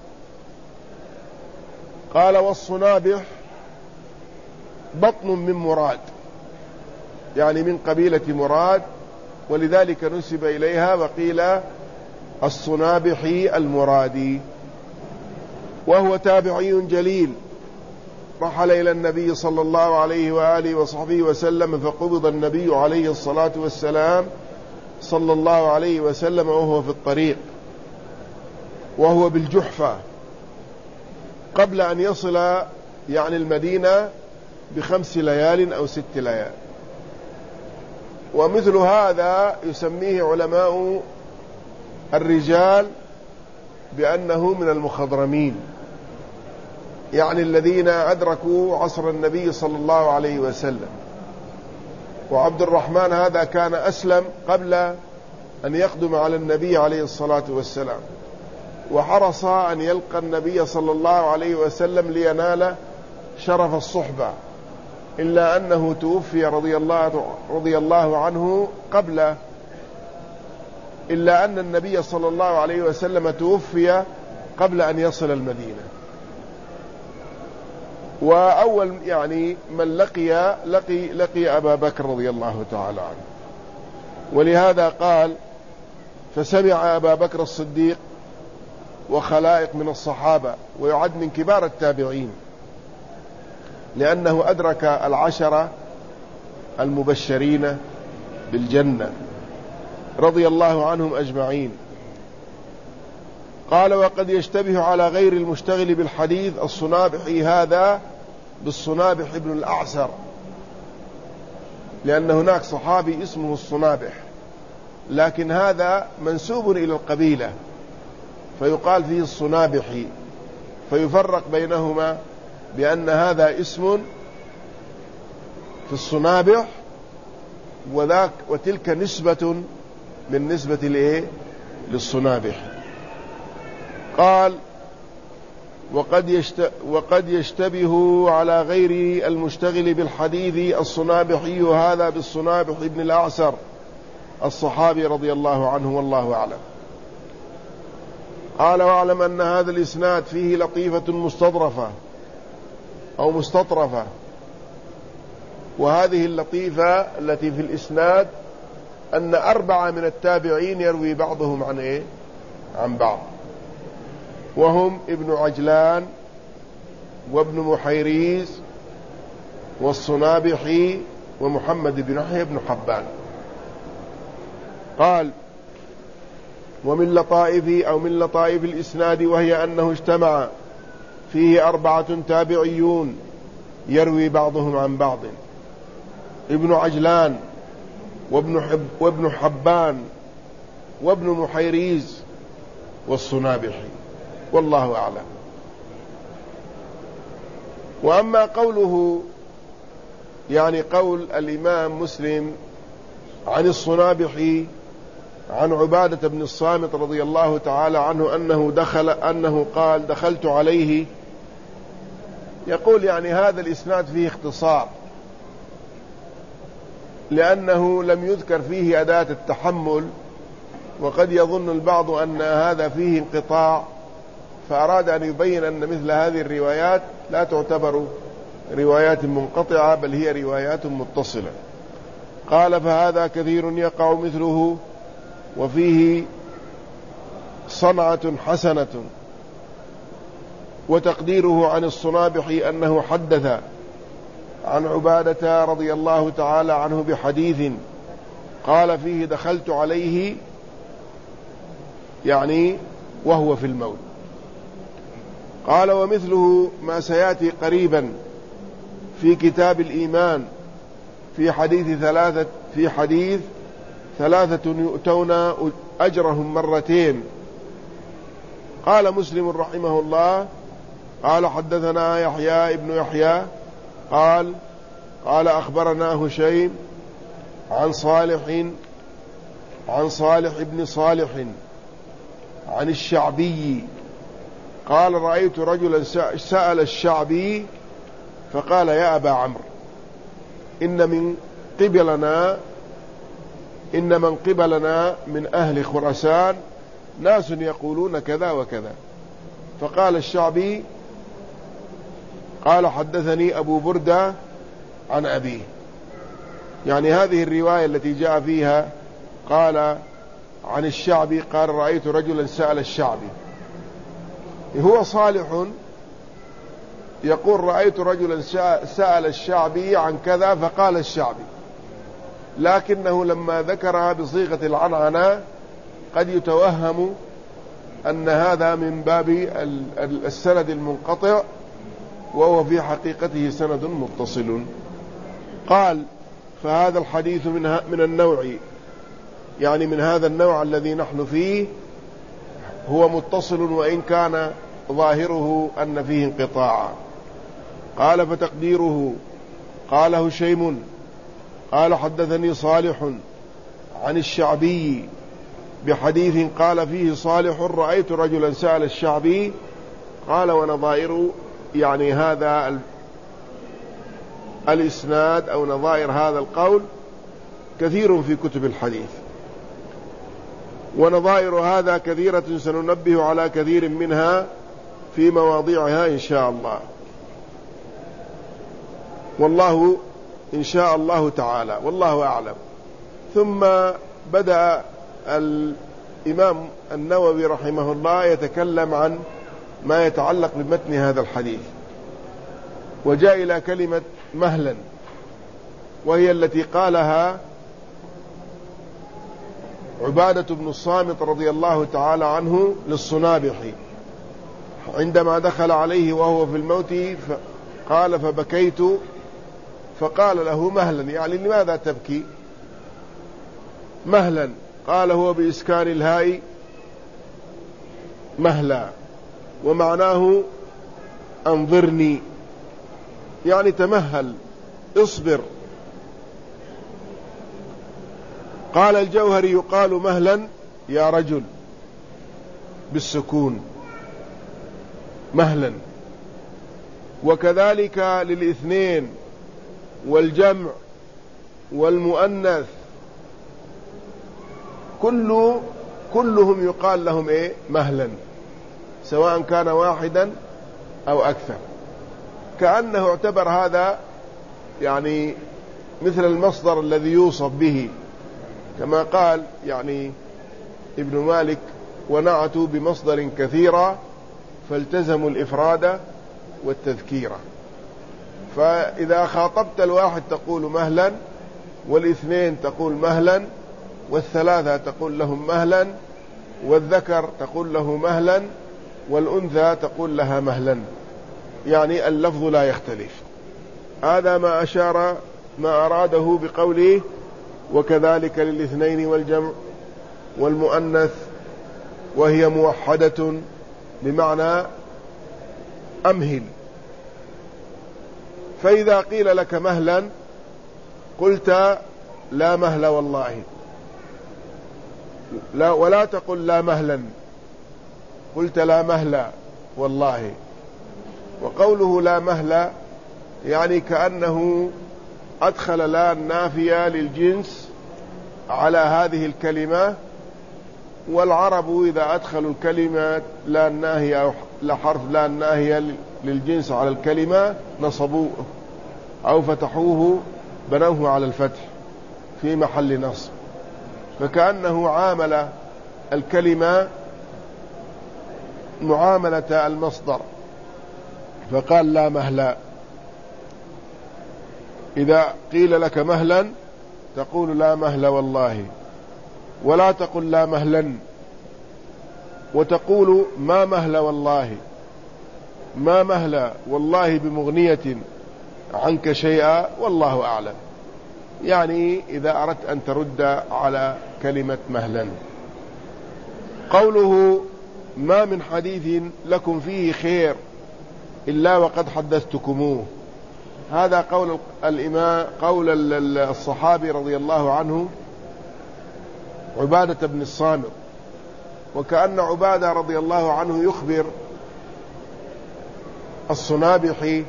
قال: والصنابح بطن من مراد، يعني من قبيلة مراد، ولذلك نسب إليها وقيل الصنابحي المرادي. وهو تابعي جليل، رحل إلى النبي صلى الله عليه وآله وصحبه وسلم، فقبض النبي عليه الصلاة والسلام صلى الله عليه وسلم وهو في الطريق، وهو بالجحفة، قبل أن يصل يعني المدينة ب5 ليال أو 6 ليال. ومثل هذا يسميه علماء الرجال بأنه من المخضرمين، يعني الذين أدركوا عصر النبي صلى الله عليه وسلم. وعبد الرحمن هذا كان أسلم قبل أن يقدم على النبي عليه الصلاة والسلام، وحرص أن يلقى النبي صلى الله عليه وسلم لينال شرف الصحبة، إلا أنه توفي رضي الله عنه إلا أن النبي صلى الله عليه وسلم توفي قبل أن يصل المدينة. وأول يعني من لقي أبا بكر رضي الله تعالى عنه، ولهذا قال: فسمع أبا بكر الصديق وخلائق من الصحابة، ويعد من كبار التابعين، لأنه أدرك 10 المبشرين بالجنة رضي الله عنهم أجمعين. قال: وقد يشتبه على غير المشتغل بالحديث الصنابحي هذا بالصنابح ابن الأعسر، لأن هناك صحابي اسمه الصنابح، لكن هذا منسوب إلى القبيلة فيقال فيه الصنابحي، فيفرق بينهما بأن هذا اسم في الصنابح، وتلك نسبة من نسبة للصنابح. قال: وقد يشتبه على غير المشتغل بالحديث الصنابحي هذا بالصنابح ابن الأعسر الصحابي رضي الله عنه، والله أعلم. قال: واعلم أن هذا الإسناد فيه لطيفة مستطرفة أو مستطرفة، وهذه اللطيفة التي في الإسناد أن 4 من التابعين يروي بعضهم عن بعض، وهم ابن عجلان وابن محيريز والصنابحي ومحمد بن يحيى بن حبان. قال: ومن لطائف أو من لطائف الإسناد وهي أنه اجتمع فيه 4 تابعيون يروي بعضهم عن بعض: ابن عجلان وابن حبان وابن محيريز والصنابحي، والله أعلم. وأما قوله يعني قول الإمام مسلم عن الصنابحي عن عبادة بن الصامت رضي الله تعالى عنه أنه قال: دخلت عليه، يقول يعني هذا الإسناد فيه اختصار، لأنه لم يذكر فيه أداة التحمل، وقد يظن البعض أن هذا فيه انقطاع، فأراد أن يبين أن مثل هذه الروايات لا تعتبر روايات منقطعة، بل هي روايات متصلة. قال: فهذا كثير يقع مثله، وفيه صنعة حسنة. وتقديره عن الصنابحي أنه حدث عن عبادة رضي الله تعالى عنه بحديث قال فيه: دخلت عليه، يعني وهو في الموت. قال: ومثله ما سيأتي قريبا في كتاب الإيمان في حديث 3 يؤتون أجرهم مرتين. قال مسلم رحمه الله: قال: حدثنا يحيى ابن يحيى قال أخبرنا هشيم عن صالح بن صالح عن الشعبي قال: رأيت رجلا سأل الشعبي فقال: يا أبا عمرو، إن من قبلنا من أهل خراسان ناس يقولون كذا وكذا. فقال الشعبي: قال: حدثني أبو بردة عن أبيه. يعني هذه الرواية التي جاء فيها قال عن الشعبي قال: رأيت رجلا سأل الشعبي، هو صالح يقول: رأيت رجلا سأل الشعبي عن كذا فقال الشعبي، لكنه لما ذكرها بصيغة العنعنة قد يتوهم أن هذا من باب السند المنقطع، وهو في حقيقته سند متصل. قال: فهذا الحديث من النوع، يعني من هذا النوع الذي نحن فيه، هو متصل وإن كان ظاهره أن فيه انقطاعا. قال: فتقديره: قال هشيم قال: حدثني صالح عن الشعبي بحديث قال فيه صالح: رأيت رجلا سأل الشعبي. قال: ونظائر يعني هذا الإسناد أو نظائر هذا القول كثير في كتب الحديث، ونظائر هذا كثيرة سننبه على كثير منها في مواضيعها إن شاء الله، والله إن شاء الله تعالى، والله أعلم. ثم بدأ الإمام النووي رحمه الله يتكلم عن ما يتعلق بمتن هذا الحديث، وجاء إلى كلمة مهلا، وهي التي قالها عبادة بن الصامت رضي الله تعالى عنه للصنابحي عندما دخل عليه وهو في الموت، قال: فبكيت، فقال له: مهلا، يعني لماذا تبكي؟ مهلا. قال: هو بإسكان الهاء مهلا، ومعناه أنظرني، يعني تمهل، اصبر. قال الجوهري: يقال مهلا يا رجل بالسكون، مهلا. وكذلك للاثنين والجمع والمؤنث كلهم يقال لهم مهلا، سواء كان واحدا أو أكثر، كأنه اعتبر هذا يعني مثل المصدر الذي يوصف به، كما قال يعني ابن مالك: ونعتوا بمصدر كثيرا فالتزموا الإفراد والتذكير. فإذا خاطبت الواحد تقول مهلا، والاثنين تقول مهلا، والثلاثة تقول لهم مهلا، والذكر تقول له مهلا، والأنثى تقول لها مهلا، يعني اللفظ لا يختلف. هذا ما أراده بقوله وكذلك للاثنين والجمع والمؤنث، وهي موحدة بمعنى أمهل. فإذا قيل لك مهلا قلت لا مهل والله، لا، ولا تقل لا مهلا، قلت لا مهل والله. وقوله لا مهل يعني كأنه أدخل لا النافية للجنس على هذه الكلمة، والعرب إذا أدخلوا الكلمة لا الناهية أو لحرف لا الناهية للجنس على الكلمة نصبوه أو فتحوه، بنوه على الفتح في محل نصب، فكأنه عامل الكلمة معاملة المصدر، فقال لا مهلا. إذا قيل لك مهلا تقول لا مهل والله، ولا تقل لا مهلا، وتقول ما مهل والله، ما مهل والله بمغنية عنك شيئا والله أعلم، يعني إذا أردت أن ترد على كلمة مهلا. قوله ما من حديث لكم فيه خير إلا وقد حدثتكموه، هذا قول الإمام، قول الصحابي رضي الله عنه عبادة بن الصامت، وكأن عبادة رضي الله عنه يخبر الصنابحي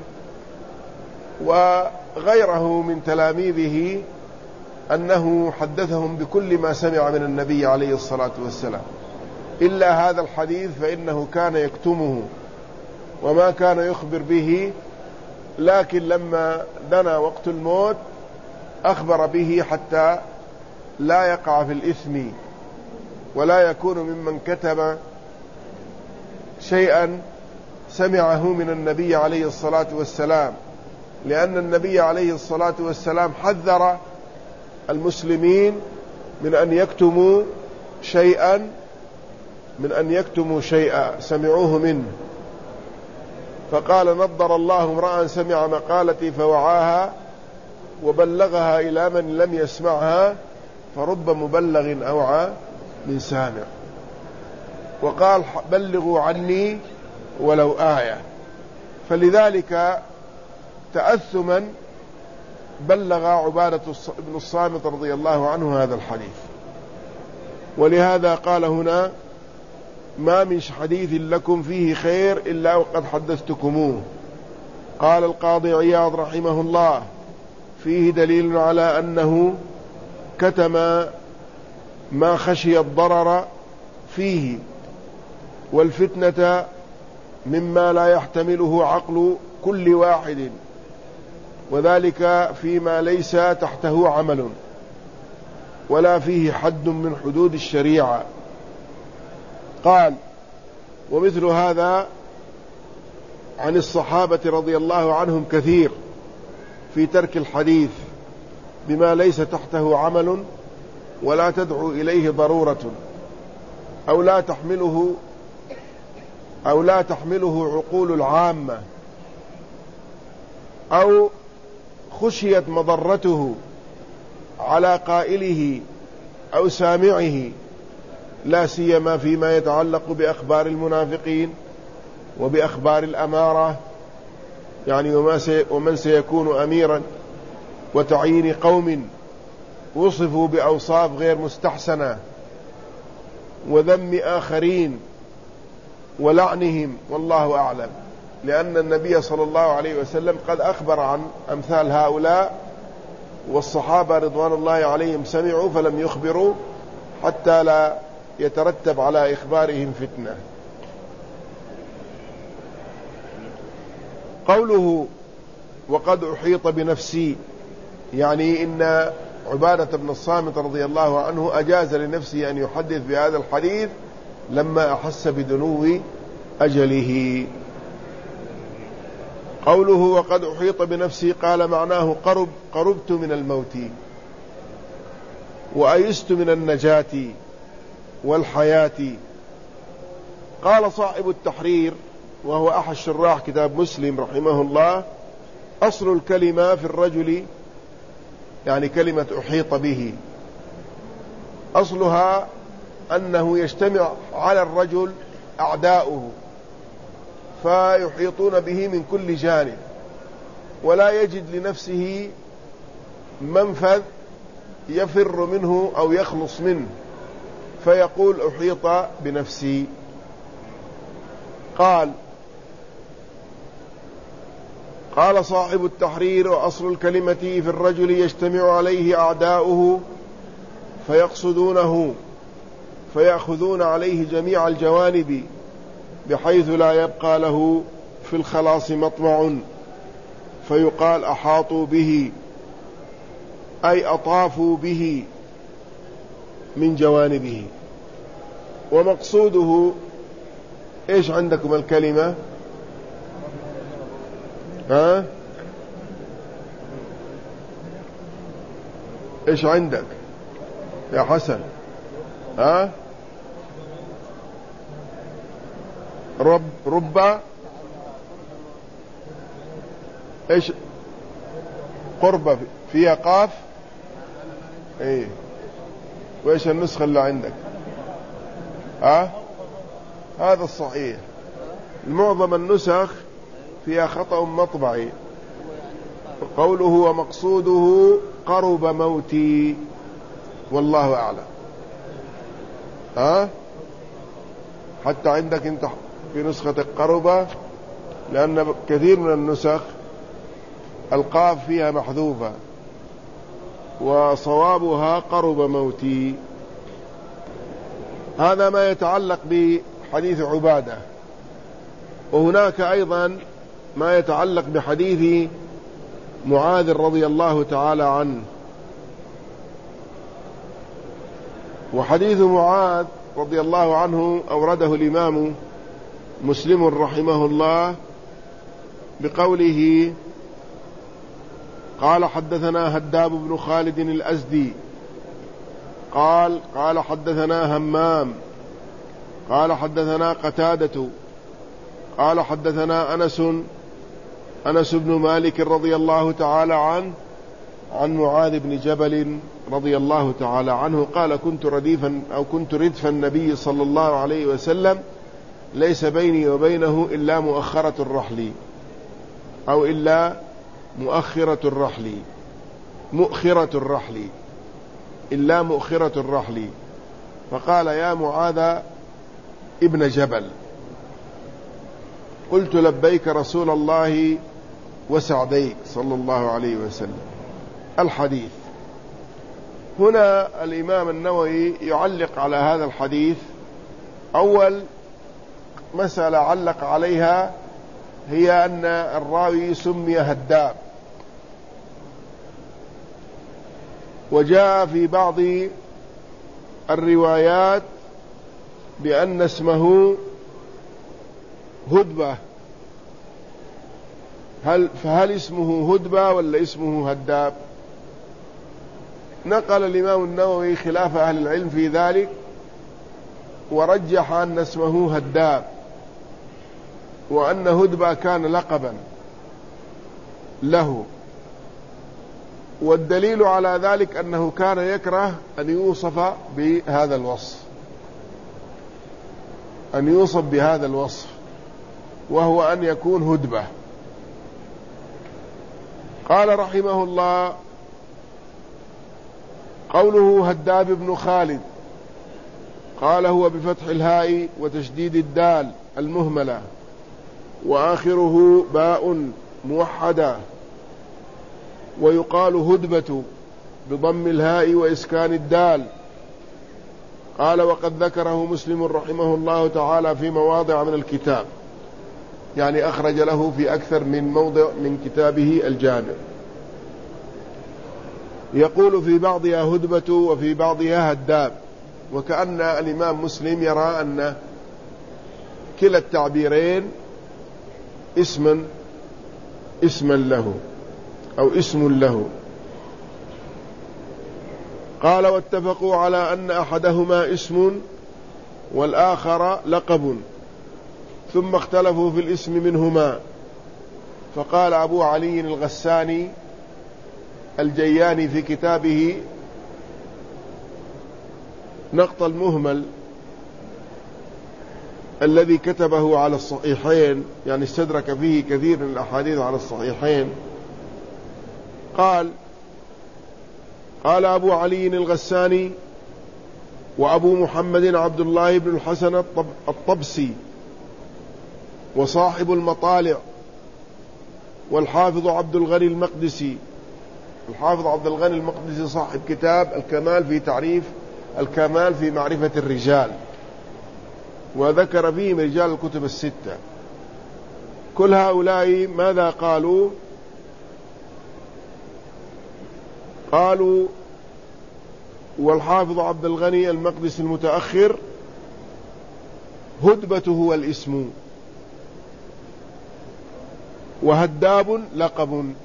وغيره من تلاميذه أنه حدثهم بكل ما سمع من النبي عليه الصلاة والسلام، إلا هذا الحديث فإنه كان يكتمه وما كان يخبر به، لكن لما دنا وقت الموت أخبر به حتى لا يقع في الإثم ولا يكون ممن كتب شيئا سمعه من النبي عليه الصلاة والسلام، لأن النبي عليه الصلاة والسلام حذر المسلمين من أن يكتموا شيئا سمعوه منه، فقال نضر الله امرأ سمع مقالتي فوعاها وبلغها إلى من لم يسمعها فرب مبلغ أوعى من سامع، وقال بلغوا عني ولو آية. فلذلك تأثما بلغ عبادة بن الصامت رضي الله عنه هذا الحديث، ولهذا قال هنا ما من حديث لكم فيه خير إلا وقد حدثتكموه. قال القاضي عياض رحمه الله فيه دليل على أنه كتم ما خشي الضرر فيه والفتنة مما لا يحتمله عقل كل واحد، وذلك فيما ليس تحته عمل ولا فيه حد من حدود الشريعة. قال ومثل هذا عن الصحابة رضي الله عنهم كثير في ترك الحديث بما ليس تحته عمل ولا تدعو إليه ضرورة أو لا تحمله عقول العامة، أو خشيت مضرته على قائله أو سامعه، لا سيما فيما يتعلق بأخبار المنافقين وبأخبار الأمارة، يعني ومن سيكون أميرا، وتعيين قوم وصفوا بأوصاف غير مستحسنة، وذم آخرين ولعنهم، والله أعلم، لأن النبي صلى الله عليه وسلم قد أخبر عن أمثال هؤلاء، والصحابة رضوان الله عليهم سمعوا فلم يخبروا حتى لا يترتب على إخبارهم فتنة. قوله وقد أحيط بنفسي، يعني إن عبادة بن الصامت رضي الله عنه أجاز لنفسه أن يحدث بهذا الحديث لما أحس بدنو أجله. قوله وقد أحيط بنفسي قال معناه قربت من الموت وأيست من النجاة والحياة. قال صاحب التحرير وهو أحد شراح كتاب مسلم رحمه الله: أصل الكلمة في الرجل، يعني كلمة أحيط به، أصلها أنه يجتمع على الرجل أعداؤه فيحيطون به من كل جانب ولا يجد لنفسه منفذ يفر منه أو يخلص منه، فيقول أحيط بنفسي. قال صاحب التحرير: وأصل الكلمة في الرجل يجتمع عليه أعداؤه فيقصدونه فيأخذون عليه جميع الجوانب بحيث لا يبقى له في الخلاص مطمع، فيقال أحاطوا به أي أطافوا به من جوانبه. ومقصوده إيش عندكم الكلمة؟ إيش عندك يا حسن؟ رب إيش؟ قربة فيها قاف؟ إيه. وإيش النسخة اللي عندك؟ هذا الصحيح. معظم النسخ فيها خطأ مطبعي. قوله ومقصوده قرب موتي، والله أعلم. حتى عندك انت في نسخة القربة، لأن كثير من النسخ القاف فيها محذوفة وصوابها قرب موتي. هذا ما يتعلق بحديث عبادة. وهناك أيضا ما يتعلق بحديث معاذ رضي الله تعالى عنه. وحديث معاذ رضي الله عنه أورده الإمام مسلم رحمه الله بقوله: قال حدثنا هداب بن خالد الأزدي قال حدثنا همام قال حدثنا قتادة قال حدثنا أنس بن مالك رضي الله تعالى عنه عن معاذ بن جبل رضي الله تعالى عنه قال: كنت ردف النبي صلى الله عليه وسلم، ليس بيني وبينه إلا مؤخرة الرحل، أو إلا مؤخرة الرحل، إلا مؤخرة الرحل. فقال: يا معاذ ابن جبل. قلت: لبيك رسول الله وسعديك صلى الله عليه وسلم. الحديث. هنا الإمام النووي يعلق على هذا الحديث. أول مسألة علق عليها هي أن الراوي سمي هداب، وجاء في بعض الروايات بأن اسمه هدبة. فهل اسمه هدبة ولا اسمه هداب؟ نقل الإمام النووي خلاف أهل العلم في ذلك، ورجح أن اسمه هداب، وأن هدبة كان لقبا له. والدليل على ذلك أنه كان يكره أن يوصف بهذا الوصف، وهو أن يكون هدبة. قال رحمه الله: قوله هداب بن خالد، قال: هو بفتح الهاء وتشديد الدال المهملة وآخره باء موحدة، ويقال هدبة بضم الهاء وإسكان الدال. قال: وقد ذكره مسلم رحمه الله تعالى في مواضع من الكتاب، يعني أخرج له في أكثر من موضع من كتابه الجامع. يقول في بعضها هدبة وفي بعضها هداب، وكأن الإمام مسلم يرى أن كلا التعبيرين اسم اسما له أو اسم له. قال واتفقوا على أن أحدهما اسم والآخر لقب، ثم اختلفوا في الاسم منهما. فقال أبو علي الغساني الجياني في كتابه نقط المهمل الذي كتبه على الصحيحين، يعني استدرك فيه كثير من الأحاديث على الصحيحين، قال أبو علي الغساني وأبو محمد عبد الله بن الحسن الطبسي وصاحب المطالع والحافظ عبد الغني المقدسي. الحافظ عبد الغني المقدسي صاحب كتاب الكمال في تعريف الكمال في معرفة الرجال، وذكر فيه رجال الكتب الستة. كل هؤلاء ماذا قالوا؟ قالوا والحافظ عبد الغني المقدسي المتأخر هدبة هو الاسم، وهداب لقب.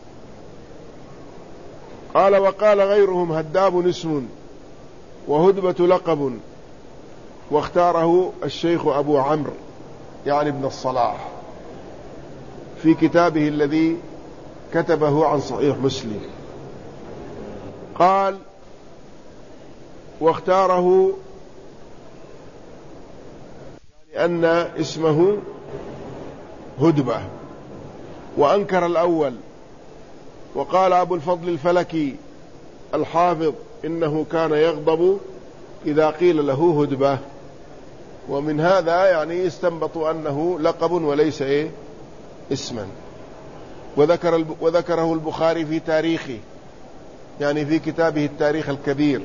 قال وقال غيرهم هداب اسم وهدبة لقب، واختاره الشيخ أبو عمرو يعني ابن الصلاح في كتابه الذي كتبه عن صحيح مسلم. قال واختاره لأن اسمه هدبة، وأنكر الأول. وقال أبو الفضل الفلكي الحافظ إنه كان يغضب إذا قيل له هدبة، ومن هذا يعني يستنبط أنه لقب وليس اسما. وذكره البخاري في تاريخه، يعني في كتابه التاريخ الكبير،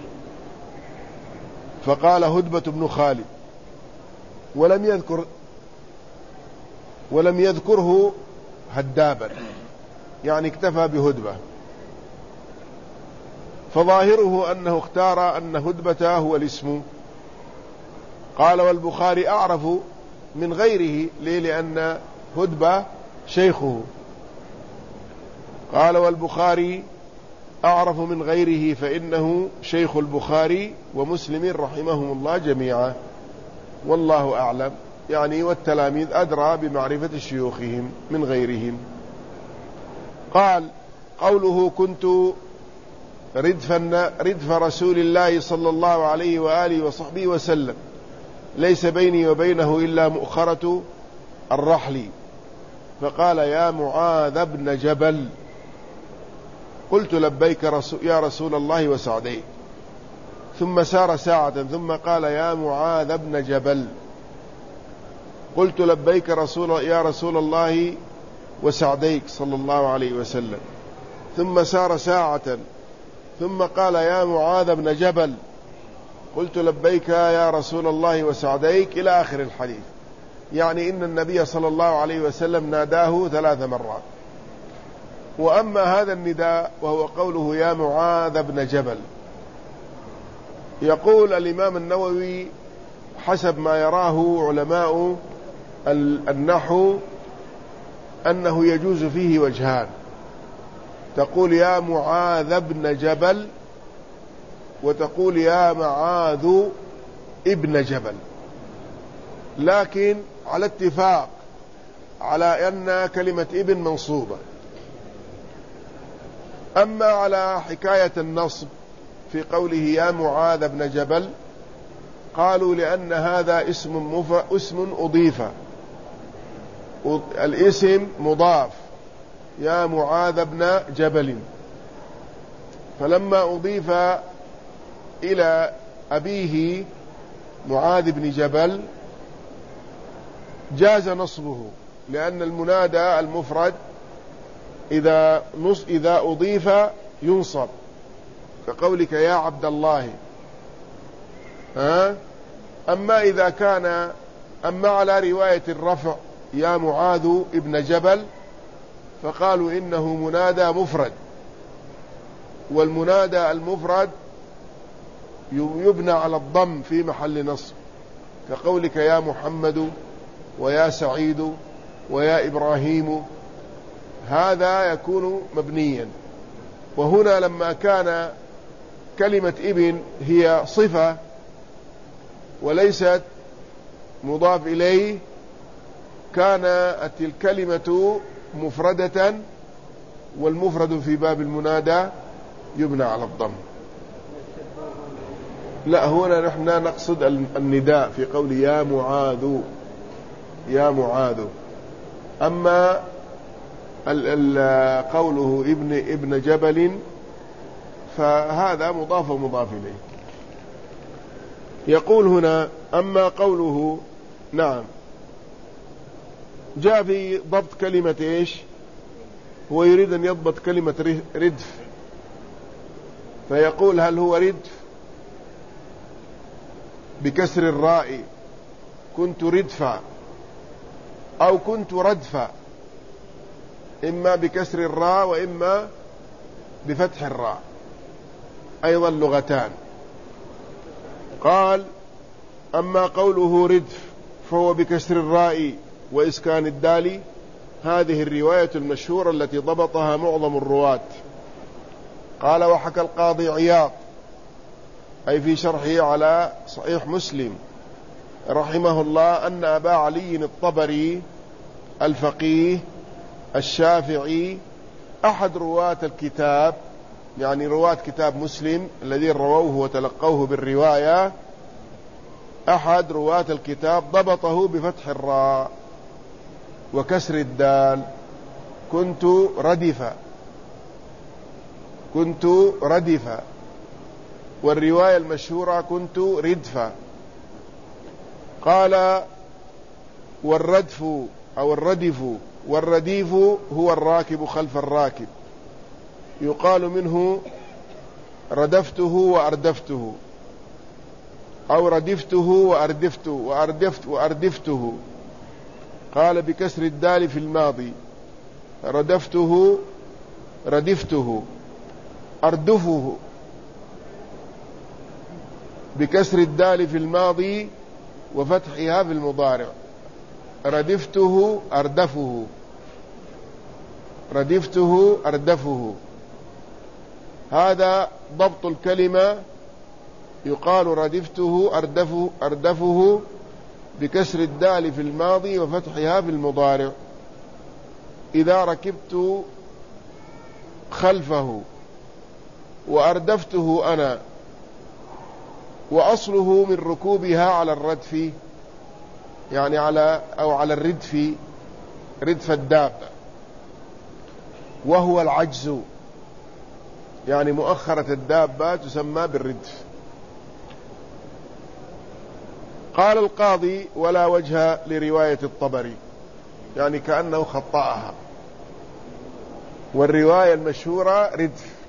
فقال هدبة بن خالد، ولم يذكره هدابا، يعني اكتفى بهدبة. فظاهره أنه اختار أن هدبة هو الاسم. قال والبخاري أعرف من غيره، ليه؟ لأن هدبة شيخه. قال والبخاري أعرف من غيره فإنه شيخ البخاري ومسلم رحمهم الله جميعا، والله أعلم. يعني والتلاميذ أدرى بمعرفة شيوخهم من غيرهم. قال قوله كنت ردف رسول الله صلى الله عليه وآله وصحبه وسلم ليس بيني وبينه إلا مؤخرة الرحل، فقال يا معاذ بن جبل، قلت لبيك يا رسول الله وسعديك، ثم سار ساعة ثم قال يا معاذ بن جبل، قلت لبيك يا رسول الله وسعديك صلى الله عليه وسلم، ثم سار ساعة ثم قال يا معاذ بن جبل، قلت لبيك يا رسول الله وسعديك، إلى آخر الحديث. يعني إن النبي صلى الله عليه وسلم ناداه 3 مرات. وأما هذا النداء وهو قوله يا معاذ بن جبل، يقول الإمام النووي حسب ما يراه علماء النحو أنه يجوز فيه وجهان، تقول يا معاذ بن جبل، وتقول يا معاذ ابن جبل، لكن على اتفاق على أن كلمة ابن منصوبة. أما على حكاية النصب في قوله يا معاذ بن جبل، قالوا لأن هذا اسم أضيف، الاسم مضاف يا معاذ بن جبل، فلما أضيف إلى أبيه معاذ بن جبل جاز نصبه، لأن المنادى المفرد إذا أضيف ينصب، كقولك يا عبد الله. أما على رواية الرفع يا معاذ ابن جبل، فقالوا إنه منادى مفرد، والمنادى المفرد يبنى على الضم في محل نصب، كقولك يا محمد ويا سعيد ويا إبراهيم، هذا يكون مبنيا. وهنا لما كان كلمة ابن هي صفة وليست مضاف إليه كانت الكلمة مفردة، والمفرد في باب المنادى يبنى على الضم. لا، هنا نحن نقصد النداء في قول يا معاذ، يا معاذ. أما قوله ابن جبل فهذا مضاف ومضاف إليه. يقول هنا أما قوله، نعم، جاء في ضبط كلمة إيش؟ هو يريد أن يضبط كلمة ردف، فيقول هل هو ردف بكسر الراء كنت ردفا، أو كنت ردفا، إما بكسر الراء وإما بفتح الراء، أيضا لغتان. قال أما قوله ردف فهو بكسر الراء وإسكان الدال. هذه الرواية المشهورة التي ضبطها معظم الرواة. قال وحكى القاضي عياض، أي في شرحه على صحيح مسلم رحمه الله، أن أبا علي الطبري الفقيه الشافعي أحد رواة الكتاب، يعني رواة كتاب مسلم الذين رووه وتلقوه بالرواية، أحد رواة الكتاب ضبطه بفتح الراء وكسر الدال، كنت ردفا، كنت ردفا. والرواية المشهورة كنت ردفا. قال والردف أو الردف والرديف هو الراكب خلف الراكب، يقال منه ردفته وأردفته، أو ردفته وأردفته. قال بكسر الدال في الماضي، ردفته ردفته، أردفه، بكسر الدال في الماضي وفتحها في المضارع، ردفته أردفه، ردفته أردفه. هذا ضبط الكلمة. يقال ردفته أردفه بكسر الدال في الماضي وفتحها في المضارع إذا ركبت خلفه، وأردفته أنا، وأصله من ركوبها على الردف، يعني على الردف، ردف الدابة، وهو العجز، يعني مؤخرة الدابة تسمى بالردف. قال القاضي ولا وجه لرواية الطبري، يعني كأنه خطأها، والرواية المشهورة ردف.